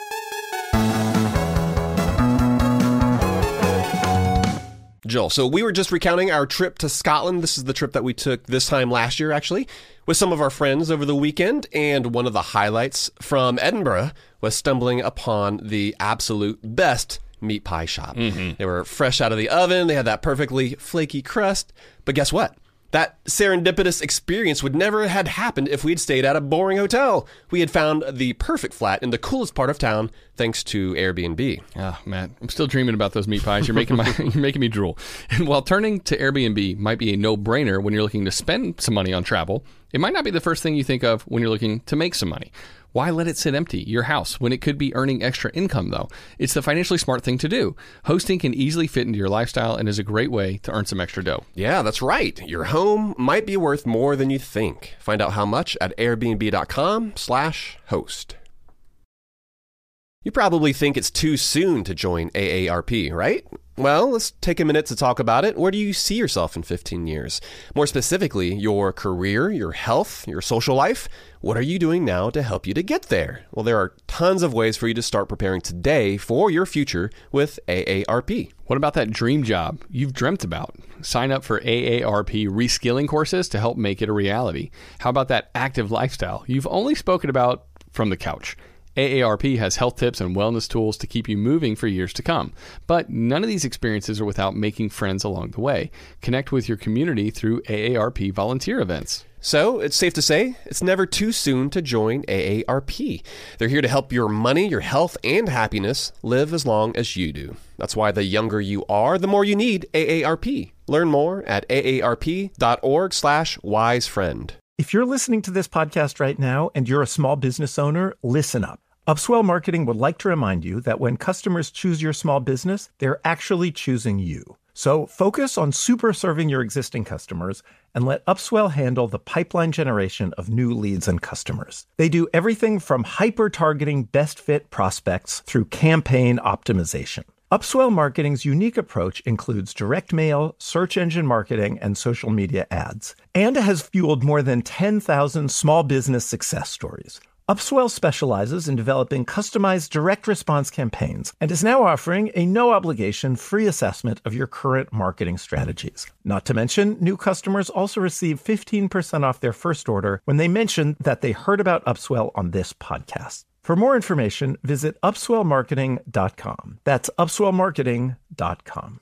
Joel, so we were just recounting our trip to Scotland. This is the trip that we took this time last year, actually, with some of our friends over the weekend. And one of the highlights from Edinburgh was stumbling upon the absolute best meat pie shop. Mm-hmm. They were fresh out of the oven. They had that perfectly flaky crust. But guess what? That serendipitous experience would never have happened if we'd stayed at a boring hotel. We had found the perfect flat in the coolest part of town thanks to Airbnb. Oh, man, I'm still dreaming about those meat pies. You're making my you're making me drool. And while turning to Airbnb might be a no-brainer when you're looking to spend some money on travel, it might not be the first thing you think of when you're looking to make some money. Why let it sit empty, your house, when it could be earning extra income, though? It's the financially smart thing to do. Hosting can easily fit into your lifestyle and is a great way to earn some extra dough. Yeah, that's right. Your home might be worth more than you think. Find out how much at airbnb.com slash host. You probably think it's too soon to join A A R P, right? Well, let's take a minute to talk about it. Where do you see yourself in fifteen years? More specifically, your career, your health, your social life. What are you doing now to help you to get there? Well, there are tons of ways for you to start preparing today for your future with A A R P. What about that dream job you've dreamt about? Sign up for A A R P reskilling courses to help make it a reality. How about that active lifestyle you've only spoken about from the couch? A A R P has health tips and wellness tools to keep you moving for years to come. But none of these experiences are without making friends along the way. Connect with your community through A A R P volunteer events. So it's safe to say it's never too soon to join A A R P. They're here to help your money, your health, and happiness live as long as you do. That's why the younger you are, the more you need A A R P. Learn more at aarp.org slash wisefriend. If you're listening to this podcast right now and you're a small business owner, listen up. Upswell Marketing would like to remind you that when customers choose your small business, they're actually choosing you. So focus on super serving your existing customers and let Upswell handle the pipeline generation of new leads and customers. They do everything from hyper-targeting best fit prospects through campaign optimization. Upswell Marketing's unique approach includes direct mail, search engine marketing, and social media ads, and has fueled more than ten thousand small business success stories. Upswell specializes in developing customized direct response campaigns and is now offering a no-obligation free assessment of your current marketing strategies. Not to mention, new customers also receive fifteen percent off their first order when they mention that they heard about Upswell on this podcast. For more information, visit upswell marketing dot com. That's upswell marketing dot com.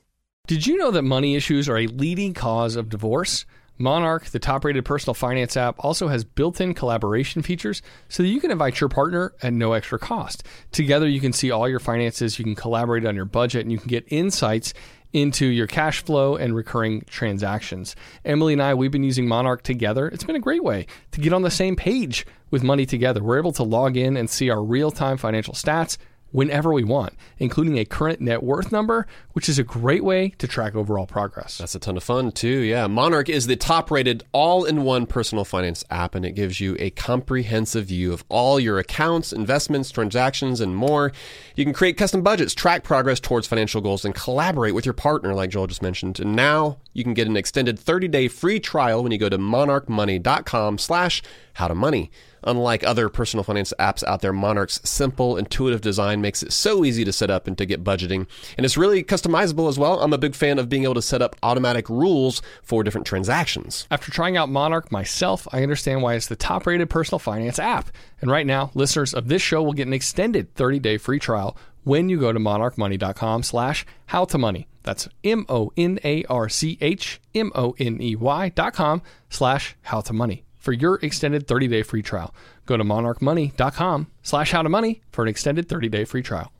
Did you know that money issues are a leading cause of divorce? Monarch, the top-rated personal finance app, also has built-in collaboration features so that you can invite your partner at no extra cost. Together, you can see all your finances, you can collaborate on your budget, and you can get insights into your cash flow and recurring transactions. Emily and I, we've been using Monarch together. It's been a great way to get on the same page with money together. We're able to log in and see our real-time financial stats whenever we want, including a current net worth number, which is a great way to track overall progress. That's a ton of fun too. Yeah. Monarch is the top rated all-in-one personal finance app, and it gives you a comprehensive view of all your accounts, investments, transactions, and more. You can create custom budgets, track progress towards financial goals, and collaborate with your partner, like Joel just mentioned. And now you can get an extended thirty-day free trial when you go to monarchmoney.com slash how to money. Unlike other personal finance apps out there, Monarch's simple, intuitive design makes it so easy to set up and to get budgeting. And it's really customizable as well. I'm a big fan of being able to set up automatic rules for different transactions. After trying out Monarch myself, I understand why it's the top-rated personal finance app. And right now, listeners of this show will get an extended thirty-day free trial when you go to monarchmoney.com slash how to money. That's M-O-N-A-R-C-H M-O-N-E-Y dot com slash how to money. For your extended thirty-day free trial, go to monarchmoney.com slash how to money for an extended thirty-day free trial.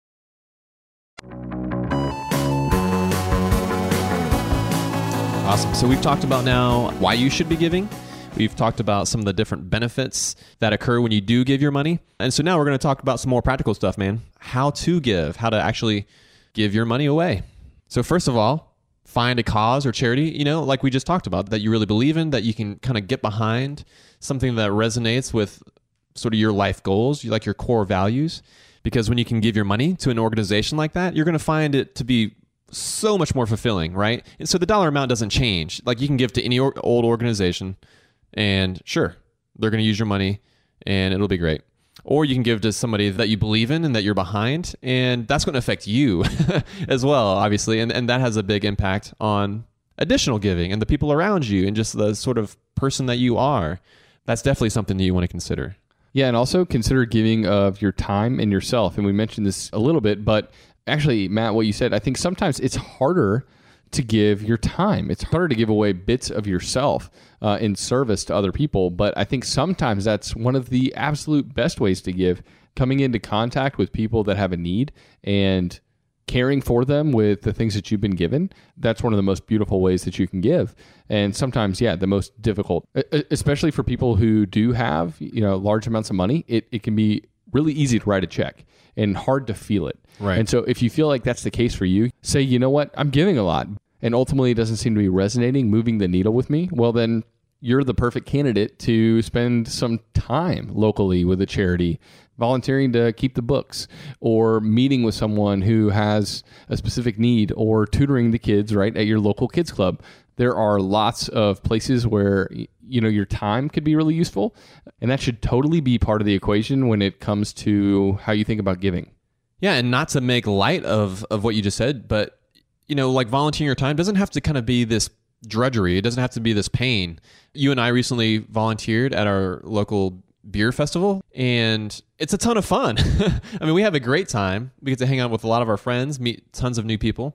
Awesome. So we've talked about now why you should be giving. We've talked about some of the different benefits that occur when you do give your money. And so now we're going to talk about some more practical stuff, man. How to give, how to actually give your money away. So first of all, find a cause or charity, you know, like we just talked about, that you really believe in, that you can kind of get behind, something that resonates with sort of your life goals, you like your core values. Because when you can give your money to an organization like that, you're going to find it to be so much more fulfilling, right? And so the dollar amount doesn't change. Like you can give to any or- old organization and sure, they're going to use your money and it'll be great. Or you can give to somebody that you believe in and that you're behind, and that's going to affect you as well, obviously. And, and that has a big impact on additional giving and the people around you and just the sort of person that you are. That's definitely something that you want to consider. Yeah, and also consider giving of your time and yourself. And we mentioned this a little bit, but actually, Matt, what you said, I think sometimes it's harder to give your time. It's harder to give away bits of yourself uh, in service to other people. But I think sometimes that's one of the absolute best ways to give, coming into contact with people that have a need and caring for them with the things that you've been given. That's one of the most beautiful ways that you can give. And sometimes, yeah, the most difficult, especially for people who do have, you know, large amounts of money, it, it can be really easy to write a check and hard to feel it. Right. And so if you feel like that's the case for you, say, you know what, I'm giving a lot and ultimately it doesn't seem to be resonating, moving the needle with me. Well, then you're the perfect candidate to spend some time locally with a charity, volunteering to keep the books, or meeting with someone who has a specific need, or tutoring the kids, right, at your local kids club. There are lots of places where, you know, your time could be really useful, and that should totally be part of the equation when it comes to how you think about giving. Yeah, and not to make light of, of what you just said, but, you know, like volunteering your time doesn't have to kind of be this drudgery. It doesn't have to be this pain. You and I recently volunteered at our local beer festival, and it's a ton of fun. I mean, we have a great time. We get to hang out with a lot of our friends, meet tons of new people,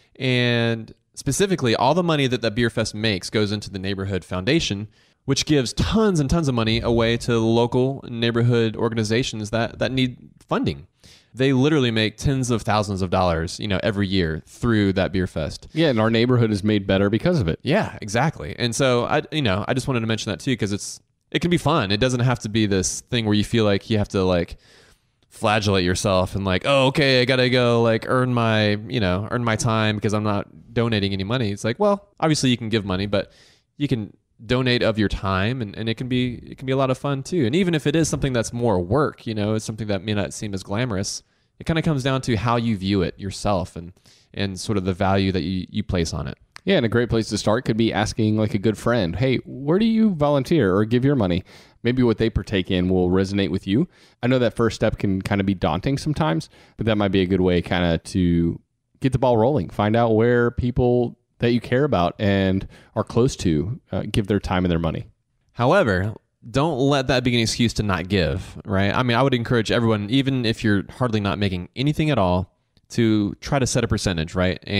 and specifically, all the money that that beer fest makes goes into the neighborhood foundation, which gives tons and tons of money away to local neighborhood organizations that, that need funding. They literally make tens of thousands of dollars, you know, every year through that beer fest. Yeah, and our neighborhood is made better because of it. Yeah, exactly. And so I, you know, I just wanted to mention that too, because it's it can be fun. It doesn't have to be this thing where you feel like you have to like flagellate yourself and like, oh, okay, I gotta go like earn my, you know, earn my time because I'm not donating any money. It's like, well, obviously you can give money, but you can donate of your time, and, and it can be it can be a lot of fun too. And even if it is something that's more work, you know, it's something that may not seem as glamorous, it kind of comes down to how you view it yourself and and sort of the value that you, you place on it. Yeah, and a great place to start could be asking like a good friend, hey, where do you volunteer or give your money? Maybe what they partake in will resonate with you. I know that first step can kind of be daunting sometimes, but that might be a good way kind of to get the ball rolling. Find out where people that you care about and are close to uh, give their time and their money. However, don't let that be an excuse to not give, right? I mean, I would encourage everyone, even if you're hardly not making anything at all, to try to set a percentage, right? And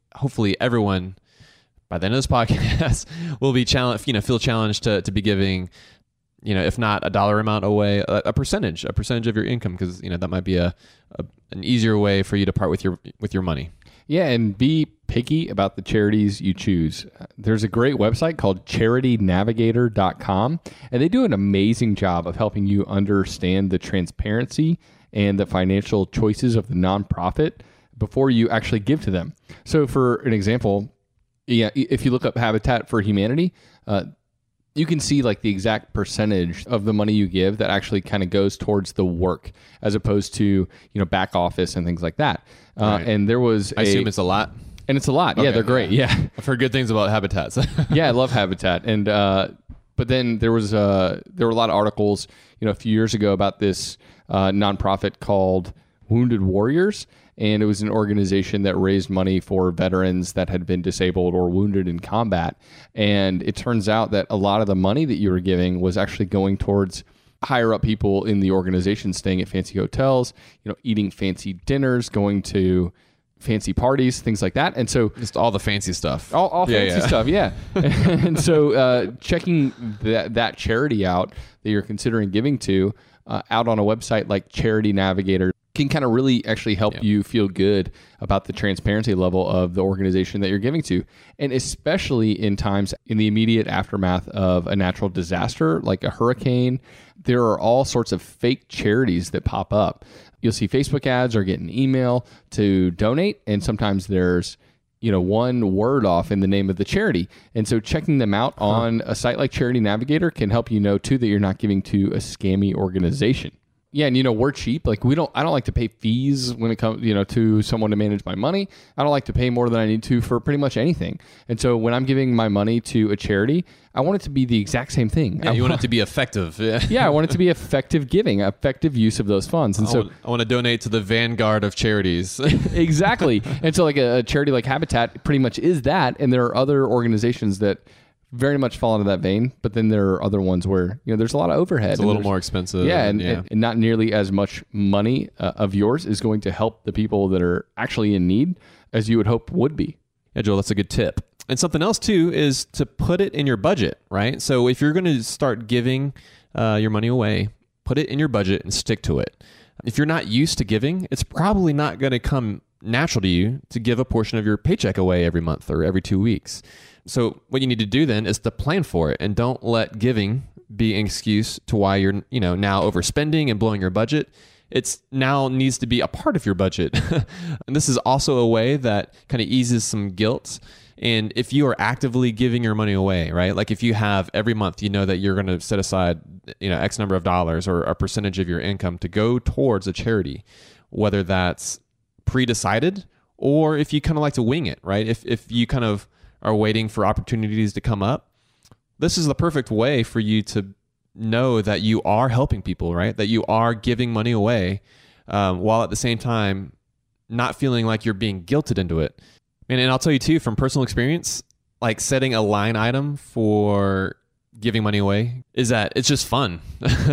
hopefully everyone by the end of this podcast will be challenged, you know, feel challenged to, to be giving, you know, if not a dollar amount away, a, a percentage, a percentage of your income, because, you know, that might be a, a an easier way for you to part with your with your money. Yeah, and be picky about the charities you choose. There's a great website called charity navigator dot com, and they do an amazing job of helping you understand the transparency and the financial choices of the nonprofit before you actually give to them. So for an example, yeah, if you look up Habitat for Humanity, uh, you can see like the exact percentage of the money you give that actually kind of goes towards the work, as opposed to, you know, back office and things like that. Uh, Right. And there was, I a, assume it's a lot. and it's a lot. Yeah, Okay, they're great. Yeah. I've heard good things about Habitats. Yeah, I love Habitat. And uh, but then there was uh, there were a lot of articles, you know, a few years ago about this uh, nonprofit called Wounded Warriors, and it was an organization that raised money for veterans that had been disabled or wounded in combat. And it turns out that a lot of the money that you were giving was actually going towards higher up people in the organization, staying at fancy hotels, you know, eating fancy dinners, going to fancy parties, things like that. And so Just all the fancy stuff. all, all Yeah, fancy yeah. stuff, yeah. And so uh, checking that that charity out that you're considering giving to uh, out on a website like Charity Navigator can kind of really actually help Yeah. you feel good about the transparency level of the organization that you're giving to. And especially in times in the immediate aftermath of a natural disaster like a hurricane, there are all sorts of fake charities that pop up. You'll see Facebook ads or get an email to donate, and sometimes there's, you know, one word off in the name of the charity. And so checking them out huh. on a site like Charity Navigator can help you know too that you're not giving to a scammy organization. Yeah, and you know, we're cheap. Like we don't I don't like to pay fees when it comes, you know, to someone to manage my money. I don't like to pay more than I need to for pretty much anything. And so when I'm giving my money to a charity, I want it to be the exact same thing. Yeah, I you want want it to be effective. Yeah, Yeah, I want it to be effective giving, effective use of those funds. And I so want, I want to donate to the vanguard of charities. exactly. And so like a, a charity like Habitat pretty much is that, and there are other organizations that very much fall into that vein, but then there are other ones where, you know, there's a lot of overhead. It's a and little there's- more expensive. Yeah, and, yeah. and, and not nearly as much money uh, of yours is going to help the people that are actually in need as you would hope would be. Yeah, Joel, that's a good tip. And something else too is to put it in your budget, right? So if you're going to start giving uh, your money away, put it in your budget and stick to it. If you're not used to giving, it's probably not going to come natural to you to give a portion of your paycheck away every month or every two weeks. So what you need to do then is to plan for it, and don't let giving be an excuse to why you're, you know, now overspending and blowing your budget. It's now needs to be a part of your budget. And this is also a way that kind of eases some guilt. And if you are actively giving your money away, right? Like if you have every month, you know that you're going to set aside, you know, X number of dollars or a percentage of your income to go towards a charity, whether that's pre-decided or if you kind of like to wing it, right? If if you kind of are waiting for opportunities to come up, this is the perfect way for you to know that you are helping people, right? That you are giving money away um, while at the same time not feeling like you're being guilted into it. And, and I'll tell you too, from personal experience, like setting a line item for giving money away is that it's just fun.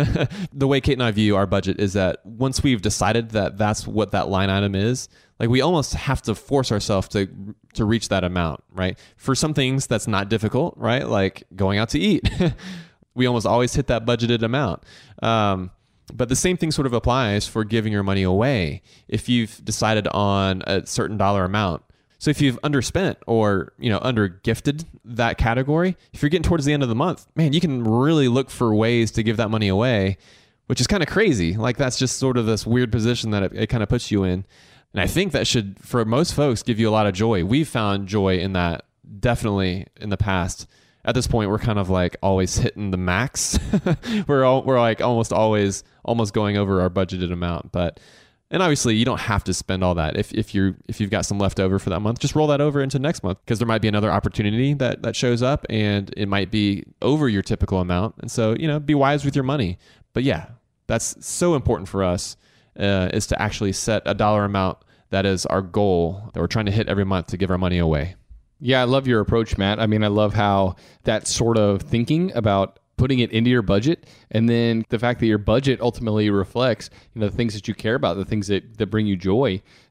The way Kate and I view our budget is that once we've decided that that's what that line item is, like we almost have to force ourselves to to reach that amount, right? For some things that's not difficult, right? Like going out to eat. We almost always hit that budgeted amount. Um, but the same thing sort of applies for giving your money away. If you've decided on a certain dollar amount, so if you've underspent or, you know, under gifted that category, if you're getting towards the end of the month, man, you can really look for ways to give that money away, which is kind of crazy. Like that's just sort of this weird position that it, it kind of puts you in. And I think that should, for most folks, give you a lot of joy. We've found joy in that definitely in the past. At this point, we're kind of like always hitting the max. we're all, we're like almost always almost going over our budgeted amount, but and obviously you don't have to spend all that. If if you if you've got some left over for that month, just roll that over into next month because there might be another opportunity that that shows up and it might be over your typical amount. And so, you know, be wise with your money. But yeah, that's so important for us uh, is to actually set a dollar amount that is our goal that we're trying to hit every month to give our money away. Yeah, I love your approach, Matt. I mean, I love how that sort of thinking about putting it into your budget, and then the fact that your budget ultimately reflects, you know, the things that you care about, the things that, that bring you joy.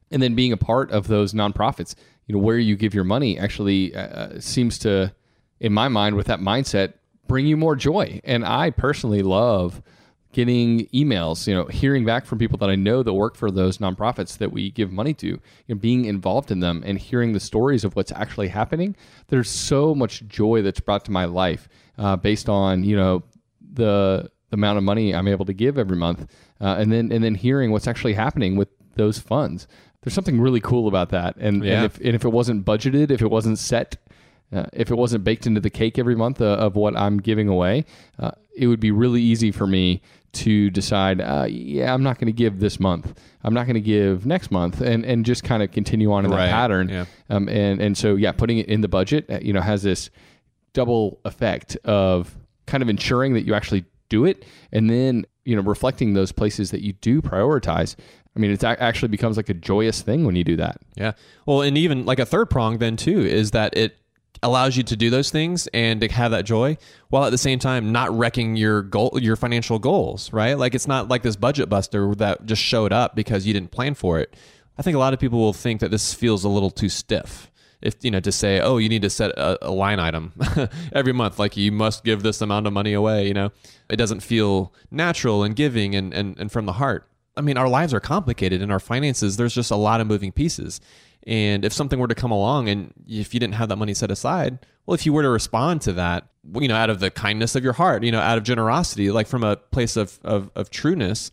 And then being a part of those nonprofits, you know, where you give your money actually uh, seems to, in my mind, with that mindset, bring you more joy. And I personally love getting emails, you know, hearing back from people that I know that work for those nonprofits that we give money to, you know, being involved in them and hearing the stories of what's actually happening. There's so much joy that's brought to my life uh, based on, you know, the, the amount of money I'm able to give every month, uh, and then and then hearing what's actually happening with those funds. There's something really cool about that. And, yeah. and, if, and if it wasn't budgeted, if it wasn't set, uh, if it wasn't baked into the cake every month uh, of what I'm giving away, uh, it would be really easy for me to decide, uh, yeah, I'm not going to give this month. I'm not going to give next month, and, and just kind of continue on in Right. that pattern. Yeah. Um, and, and so, yeah, putting it in the budget, uh, you know, has this double effect of kind of ensuring that you actually do it, and then, you know, reflecting those places that you do prioritize. I mean, it actually becomes like a joyous thing when you do that. Yeah. Well, and even like a third prong then too is that it allows you to do those things and to have that joy while at the same time not wrecking your goal, your financial goals, right? Like it's not like this budget buster that just showed up because you didn't plan for it. I think a lot of people will think that this feels a little too stiff. If, you know, to say, oh, you need to set a, a line item every month, like you must give this amount of money away, you know, it doesn't feel natural and giving and, and, and from the heart. I mean, our lives are complicated in our finances. There's just a lot of moving pieces. And if something were to come along and if you didn't have that money set aside, well, if you were to respond to that, you know, out of the kindness of your heart, you know, out of generosity, like from a place of, of, of trueness,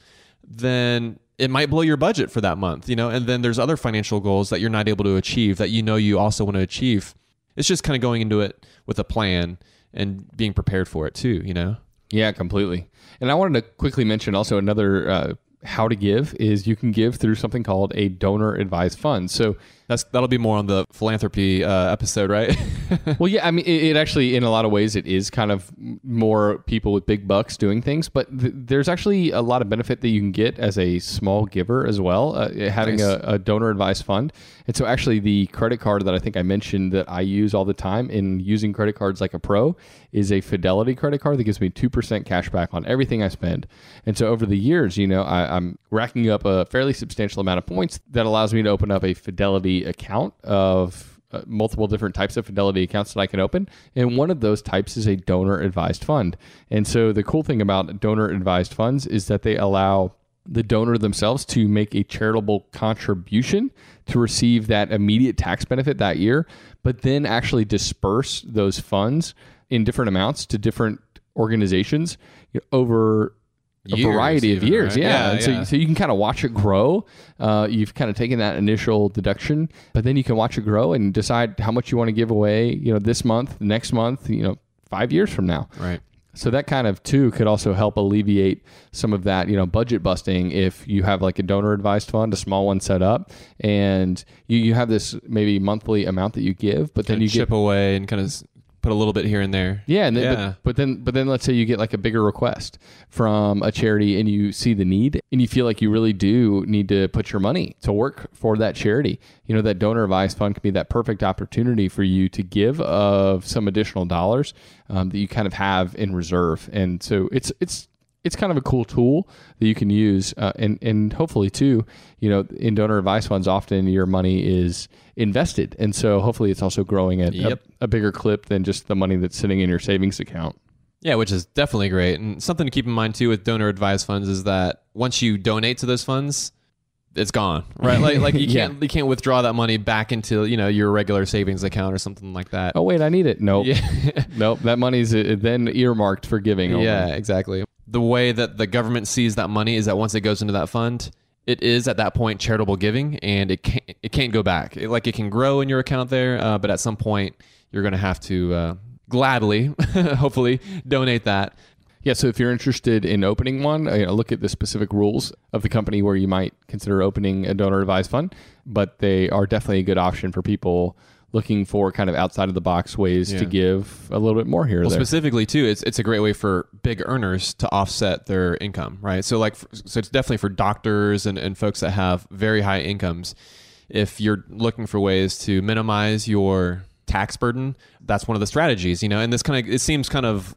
then it might blow your budget for that month, you know, and then there's other financial goals that you're not able to achieve that you know you also want to achieve. It's just kind of going into it with a plan and being prepared for it too, you know? Yeah, completely. And I wanted to quickly mention also another uh, how to give is you can give through something called a donor advised fund. So that's that'll be more on the philanthropy uh, episode, right? Well, yeah, I mean, it, it actually, in a lot of ways, it is kind of more people with big bucks doing things, but th- there's actually a lot of benefit that you can get as a small giver as well, uh, having Nice. a, a donor advised fund. And so actually the credit card that I think I mentioned that I use all the time in using credit cards like a pro is a Fidelity credit card that gives me two percent cash back on everything I spend. And so over the years, you know, I, I'm racking up a fairly substantial amount of points that allows me to open up a Fidelity account of uh, multiple different types of Fidelity accounts that I can open. And one of those types is a donor advised fund. And so the cool thing about donor advised funds is that they allow the donor themselves to make a charitable contribution to receive that immediate tax benefit that year, but then actually disperse those funds in different amounts to different organizations, you know, over a Years variety of even, years. right? Yeah. Yeah, And so, yeah. so you can kind of watch it grow. Uh, you've kind of taken that initial deduction, but then you can watch it grow and decide how much you want to give away, you know, this month, next month, you know, five years from now. Right. So that kind of too could also help alleviate some of that, you know, budget busting if you have like a donor advised fund, a small one set up, and you, you have this maybe monthly amount that you give, but then Kind you of chip get away and kind of put a little bit here and there. yeah, and then, Yeah. But, but then but then let's say you get like a bigger request from a charity and you see the need and you feel like you really do need to put your money to work for that charity. You know, that donor advised fund can be that perfect opportunity for you to give of some additional dollars um, that you kind of have in reserve. And so it's it's it's kind of a cool tool that you can use, uh, and and hopefully too, you know, in donor advised funds, often your money is invested, and so hopefully it's also growing at Yep. a, a bigger clip than just the money that's sitting in your savings account. Yeah, which is definitely great. And something to keep in mind too with donor advised funds is that once you donate to those funds, it's gone, right? Like like you Yeah. can't you can't withdraw that money back into, you know, your regular savings account or something like that. Oh wait, I need it. Nope, Yeah. nope. That money's uh, then earmarked for giving. only. Yeah, exactly. The way that the government sees that money is that once it goes into that fund, it is at that point charitable giving, and it can't it can't go back. It, like it can grow in your account there, uh, but at some point you're going to have to uh, gladly, hopefully, donate that. Yeah, so if you're interested in opening one, uh, you know, look at the specific rules of the company where you might consider opening a donor advised fund, but they are definitely a good option for people looking for kind of outside of the box ways Yeah. to give a little bit more here or Well, there. specifically too, it's it's a great way for big earners to offset their income, right? So like, so it's definitely for doctors and, and folks that have very high incomes. If you're looking for ways to minimize your tax burden, that's one of the strategies, you know. And this kind of it seems kind of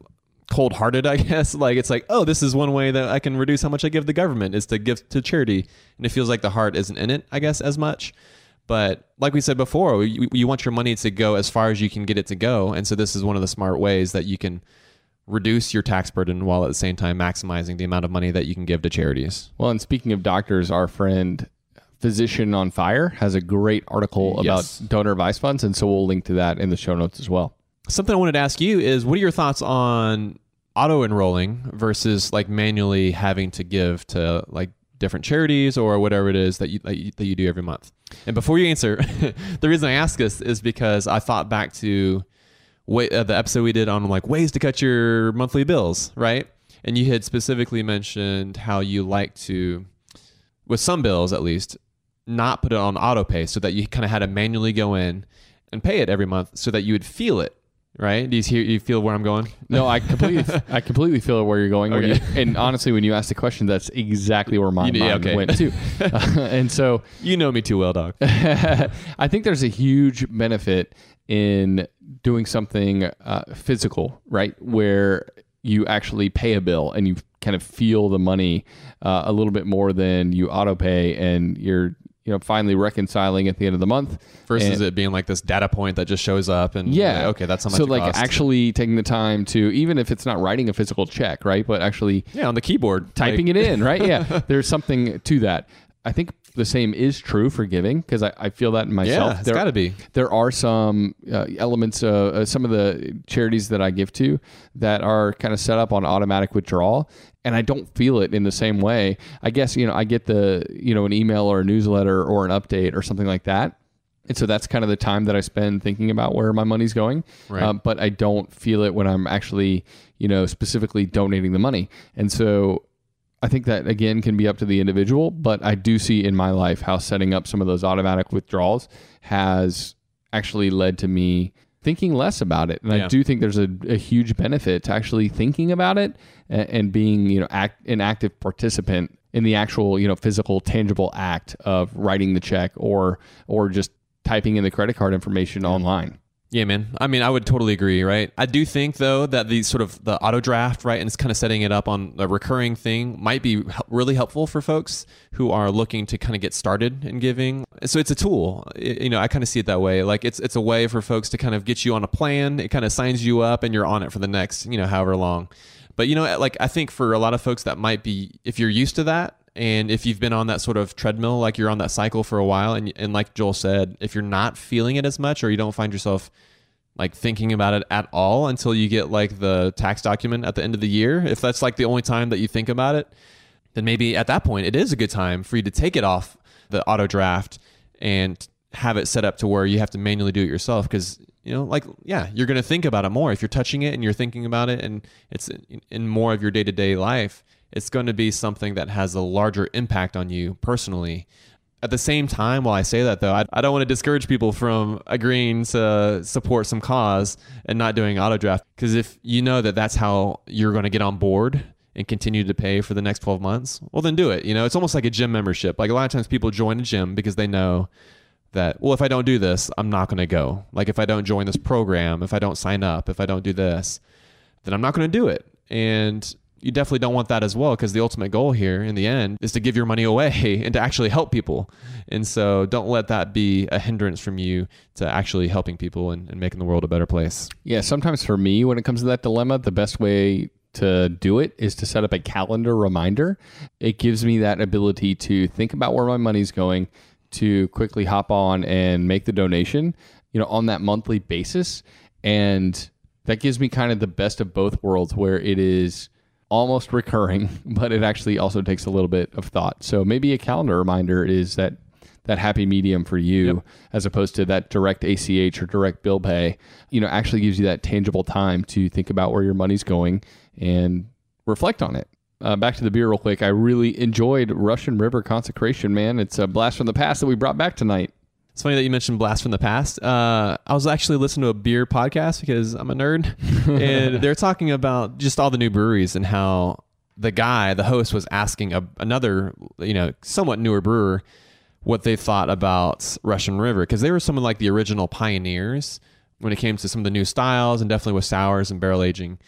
cold-hearted, I guess. Like, it's like, oh, this is one way that I can reduce how much I give the government is to give to charity. And it feels like the heart isn't in it, I guess, as much. But like we said before, you, you want your money to go as far as you can get it to go. And so this is one of the smart ways that you can reduce your tax burden while at the same time maximizing the amount of money that you can give to charities. Well, and speaking of doctors, our friend Physician on Fire has a great article Yes. about donor advice funds. And so we'll link to that in the show notes as well. Something I wanted to ask you is, what are your thoughts on auto-enrolling versus like manually having to give to like different charities or whatever it is that you, that you, that you do every month? And before you answer, the reason I ask this is because I thought back to way, uh, the episode we did on like ways to cut your monthly bills, right? And you had specifically mentioned how you like to, with some bills at least, not put it on auto pay so that you kind of had to manually go in and pay it every month so that you would feel it. Right? Do you hear? You feel where I'm going? No, I completely, I completely feel where you're going. Okay. When you, and honestly, when you asked the question, that's exactly where my You- yeah, mind okay. went to. Uh, and so, You know me too well, dog. I think there's a huge benefit in doing something uh, physical, right? Where you actually pay a bill and you kind of feel the money uh, a little bit more than you auto pay, and you're, you know, finally reconciling at the end of the month. Versus And- it being like this data point that just shows up and yeah. like, okay, that's how much So it like costs. actually taking the time to, even if it's not writing a physical check, right? But actually yeah, on the keyboard, typing like, it in, right? Yeah. There's something to that. I think the same is true for giving, because I, I feel that in myself. Yeah, it's gotta be. There are some uh, elements, uh, uh, some of the charities that I give to that are kind of set up on automatic withdrawal, and I don't feel it in the same way. I guess, you know, I get the, you know, an email or a newsletter or an update or something like that. And so that's kind of the time that I spend thinking about where my money's going. Right. Um, but I don't feel it when I'm actually, you know, specifically donating the money. And so I think that, again, can be up to the individual. But I do see in my life how setting up some of those automatic withdrawals has actually led to me thinking less about it. And Yeah. I do think there's a, a huge benefit to actually thinking about it and, and being, you know, act, an active participant in the actual, you know, physical, tangible act of writing the check or or just typing in the credit card information online. Yeah, man. I mean, I would totally agree, right? I do think, though, that the sort of the auto draft, right, and it's kind of setting it up on a recurring thing might be hel- really helpful for folks who are looking to kind of get started in giving. So it's a tool. It- you know, I kind of see it that way. Like it's it's a way for folks to kind of get you on a plan. It kind of signs you up and you're on it for the next, you know, however long. But, you know, like I think for a lot of folks that might be, if you're used to that, and if you've been on that sort of treadmill, like you're on that cycle for a while, and and like Joel said, if you're not feeling it as much, or you don't find yourself like thinking about it at all until you get like the tax document at the end of the year, if that's like the only time that you think about it, then maybe at that point it is a good time for you to take it off the auto draft and have it set up to where you have to manually do it yourself. Because, you know, like, yeah, you're going to think about it more. If you're touching it and you're thinking about it and it's in, in more of your day-to-day life, it's going to be something that has a larger impact on you personally. At the same time, while I say that, though, I, I don't want to discourage people from agreeing to support some cause and not doing auto draft. Because if you know that that's how you're going to get on board and continue to pay for the next twelve months, well, then do it. You know, it's almost like a gym membership. Like a lot of times people join a gym because they know that, well, if I don't do this, I'm not going to go. Like if I don't join this program, if I don't sign up, if I don't do this, then I'm not going to do it. And you definitely don't want that as well, because the ultimate goal here in the end is to give your money away and to actually help people. And so don't let that be a hindrance from you to actually helping people and, and making the world a better place. Yeah, sometimes for me, when it comes to that dilemma, the best way to do it is to set up a calendar reminder. It gives me that ability to think about where my money's going, to quickly hop on and make the donation, you know, on that monthly basis. And that gives me kind of the best of both worlds, where it is almost recurring, but it actually also takes a little bit of thought. So maybe a calendar reminder is that that happy medium for you, Yep. as opposed to that direct A C H or direct bill pay, you know, actually gives you that tangible time to think about where your money's going and reflect on it. Uh, back to the beer real quick. I really enjoyed Russian River Consecration, man. It's a blast from the past that we brought back tonight. It's funny that you mentioned Blast from the Past. Uh, I was actually listening to a beer podcast because I'm a nerd, and they're talking about just all the new breweries and how the guy, the host, was asking a, another, you know, somewhat newer brewer what they thought about Russian River, because they were some of like the original pioneers when it came to some of the new styles, and definitely with sours and barrel aging.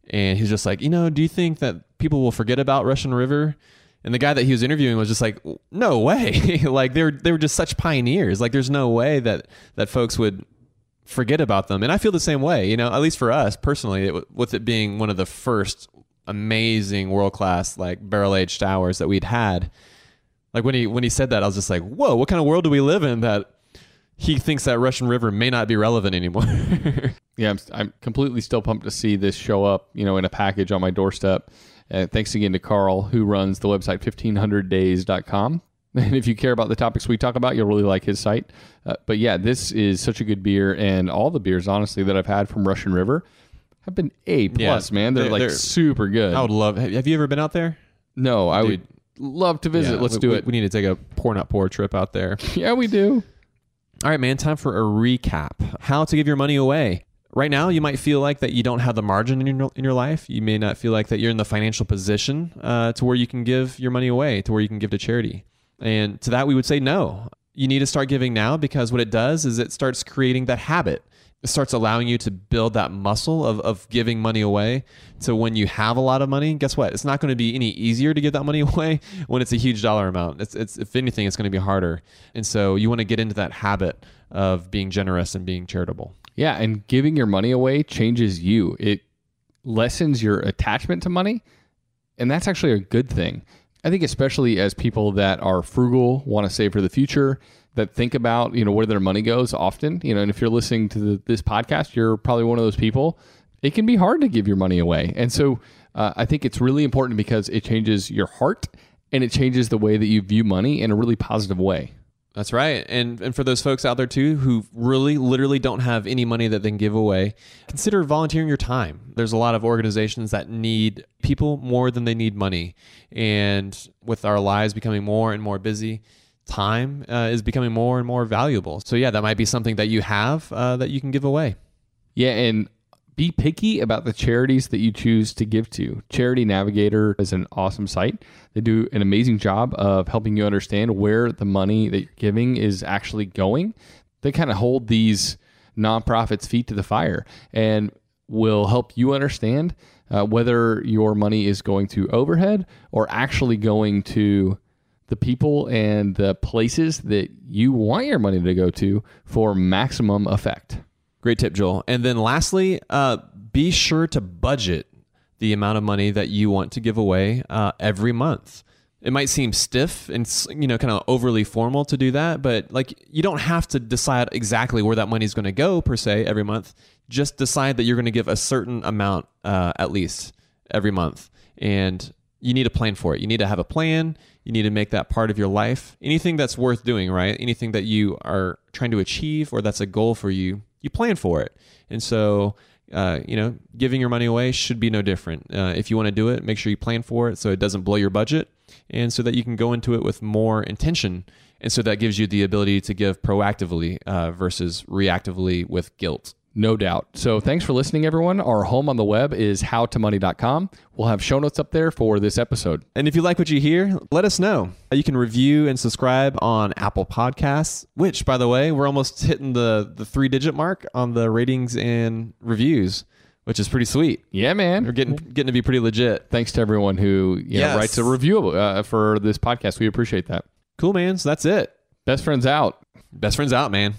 And he's just like, you know, do you think that people will forget about Russian River? And the guy that he was interviewing was just like, no way. Like they were, they were just such pioneers. Like there's no way that, that folks would forget about them. And I feel the same way, you know, at least for us personally, it, with it being one of the first amazing world-class, like barrel-aged sours that we'd had. Like when he, when he said that, I was just like, whoa, what kind of world do we live in that he thinks that Russian River may not be relevant anymore? Yeah, I'm, I'm completely still pumped to see this show up, you know, in a package on my doorstep. Uh, thanks again to Carl, who runs the website fifteen hundred days dot com. And if you care about the topics we talk about, you'll really like his site. Uh, but yeah, this is such a good beer, and all the beers, honestly, that I've had from Russian River have been A plus, yeah, man. They're, they're like they're, super good. I would love. Have you ever been out there? No, I Dude, would love to visit. Yeah, Let's we, do we, it. We need to take a pour not pour trip out there. Yeah, we do. All right, man. Time for a recap. How to give your money away. Right now, you might feel like that you don't have the margin in your in your life. You may not feel like that you're in the financial position uh, to where you can give your money away, to where you can give to charity. And to that, we would say no. You need to start giving now, because what it does is it starts creating that habit. It starts allowing you to build that muscle of, of giving money away. So when you have a lot of money, guess what? It's not going to be any easier to give that money away when it's a huge dollar amount. It's, it's if anything, it's going to be harder. And so you want to get into that habit of being generous and being charitable. Yeah, and giving your money away changes you. It lessens your attachment to money, and that's actually a good thing. I think especially as people that are frugal, want to save for the future, that think about, you know, where their money goes often, you know, and if you're listening to the, this podcast, you're probably one of those people. It can be hard to give your money away. And so uh, I think it's really important because it changes your heart and it changes the way that you view money in a really positive way. That's right. And and for those folks out there too who really literally don't have any money that they can give away, consider volunteering your time. There's a lot of organizations that need people more than they need money. And with our lives becoming more and more busy, time uh, is becoming more and more valuable. So yeah, that might be something that you have uh, that you can give away. Yeah, and be picky about the charities that you choose to give to. Charity Navigator is an awesome site. They do an amazing job of helping you understand where the money that you're giving is actually going. They kind of hold these nonprofits' feet to the fire and will help you understand uh, whether your money is going to overhead or actually going to the people and the places that you want your money to go to for maximum effect. Great tip, Joel. And then lastly, uh, be sure to budget the amount of money that you want to give away uh, every month. It might seem stiff and, you know, kind of overly formal to do that, but like you don't have to decide exactly where that money is going to go per se every month. Just decide that you're going to give a certain amount uh, at least every month. And you need a plan for it. You need to have a plan. You need to make that part of your life. Anything that's worth doing, right? Anything that you are trying to achieve or that's a goal for you, you plan for it. And so, uh, you know, giving your money away should be no different. Uh, if you want to do it, make sure you plan for it so it doesn't blow your budget and so that you can go into it with more intention. And so that gives you the ability to give proactively uh, versus reactively with guilt. No doubt. So thanks for listening, everyone. Our home on the web is how to money dot com. We'll have show notes up there for this episode. And if you like what you hear, let us know. You can review and subscribe on Apple Podcasts, which, by the way, we're almost hitting the, the three-digit mark on the ratings and reviews, which is pretty sweet. Yeah, man. We're getting getting to be pretty legit. Thanks to everyone who you yes. know, writes a review uh, for this podcast. We appreciate that. Cool, man. So that's it. Best friends out. Best friends out, man.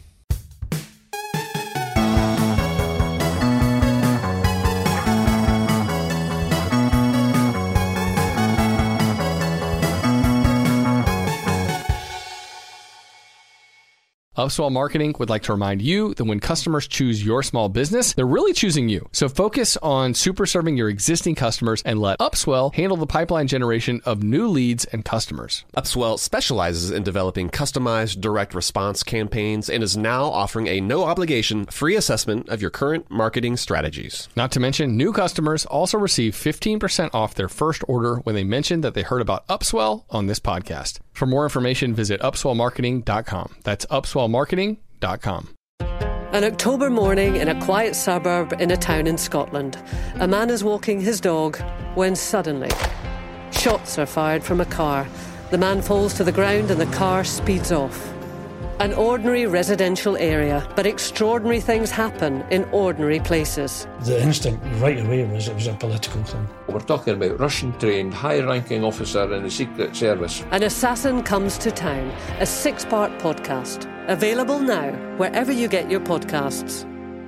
Upswell Marketing would like to remind you that when customers choose your small business, they're really choosing you. So focus on super serving your existing customers and let Upswell handle the pipeline generation of new leads and customers. Upswell specializes in developing customized direct response campaigns and is now offering a no-obligation free assessment of your current marketing strategies. Not to mention, new customers also receive fifteen percent off their first order when they mention that they heard about Upswell on this podcast. For more information, visit upswell marketing dot com. That's upswell marketing dot com. An October morning in a quiet suburb in a town in Scotland. A man is walking his dog when suddenly shots are fired from a car. The man falls to the ground and the car speeds off. An ordinary residential area, but extraordinary things happen in ordinary places. The instinct right away was it was a political thing. We're talking about Russian-trained, high-ranking officer in the Secret Service. An Assassin Comes to Town, a six-part podcast. Available now, wherever you get your podcasts.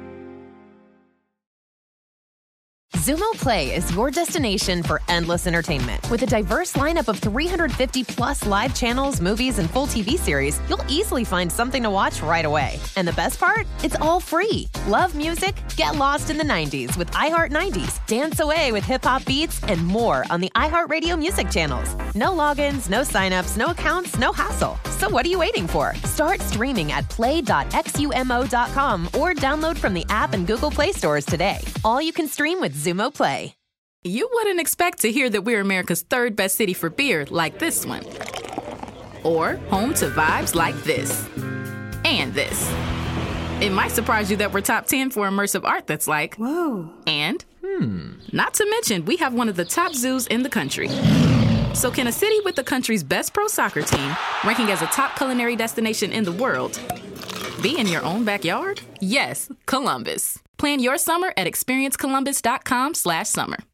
Xumo Play is your destination for endless entertainment. With a diverse lineup of three hundred fifty plus live channels, movies, and full T V series, you'll easily find something to watch right away. And the best part? It's all free. Love music? Get lost in the nineties with iHeart nineties. Dance away with hip-hop beats and more on the iHeartRadio music channels. No logins, no signups, no accounts, no hassle. So what are you waiting for? Start streaming at play dot xumo dot com or download from the app and Google Play stores today. All you can stream with Xumo Play. You wouldn't expect to hear that we're America's third best city for beer like this one. Or home to vibes like this. And this. It might surprise you that we're top ten for immersive art that's like, whoa. And, hmm, not to mention, we have one of the top zoos in the country. So can a city with the country's best pro soccer team, ranking as a top culinary destination in the world, be in your own backyard? Yes, Columbus. Plan your summer at experience columbus dot com slash summer.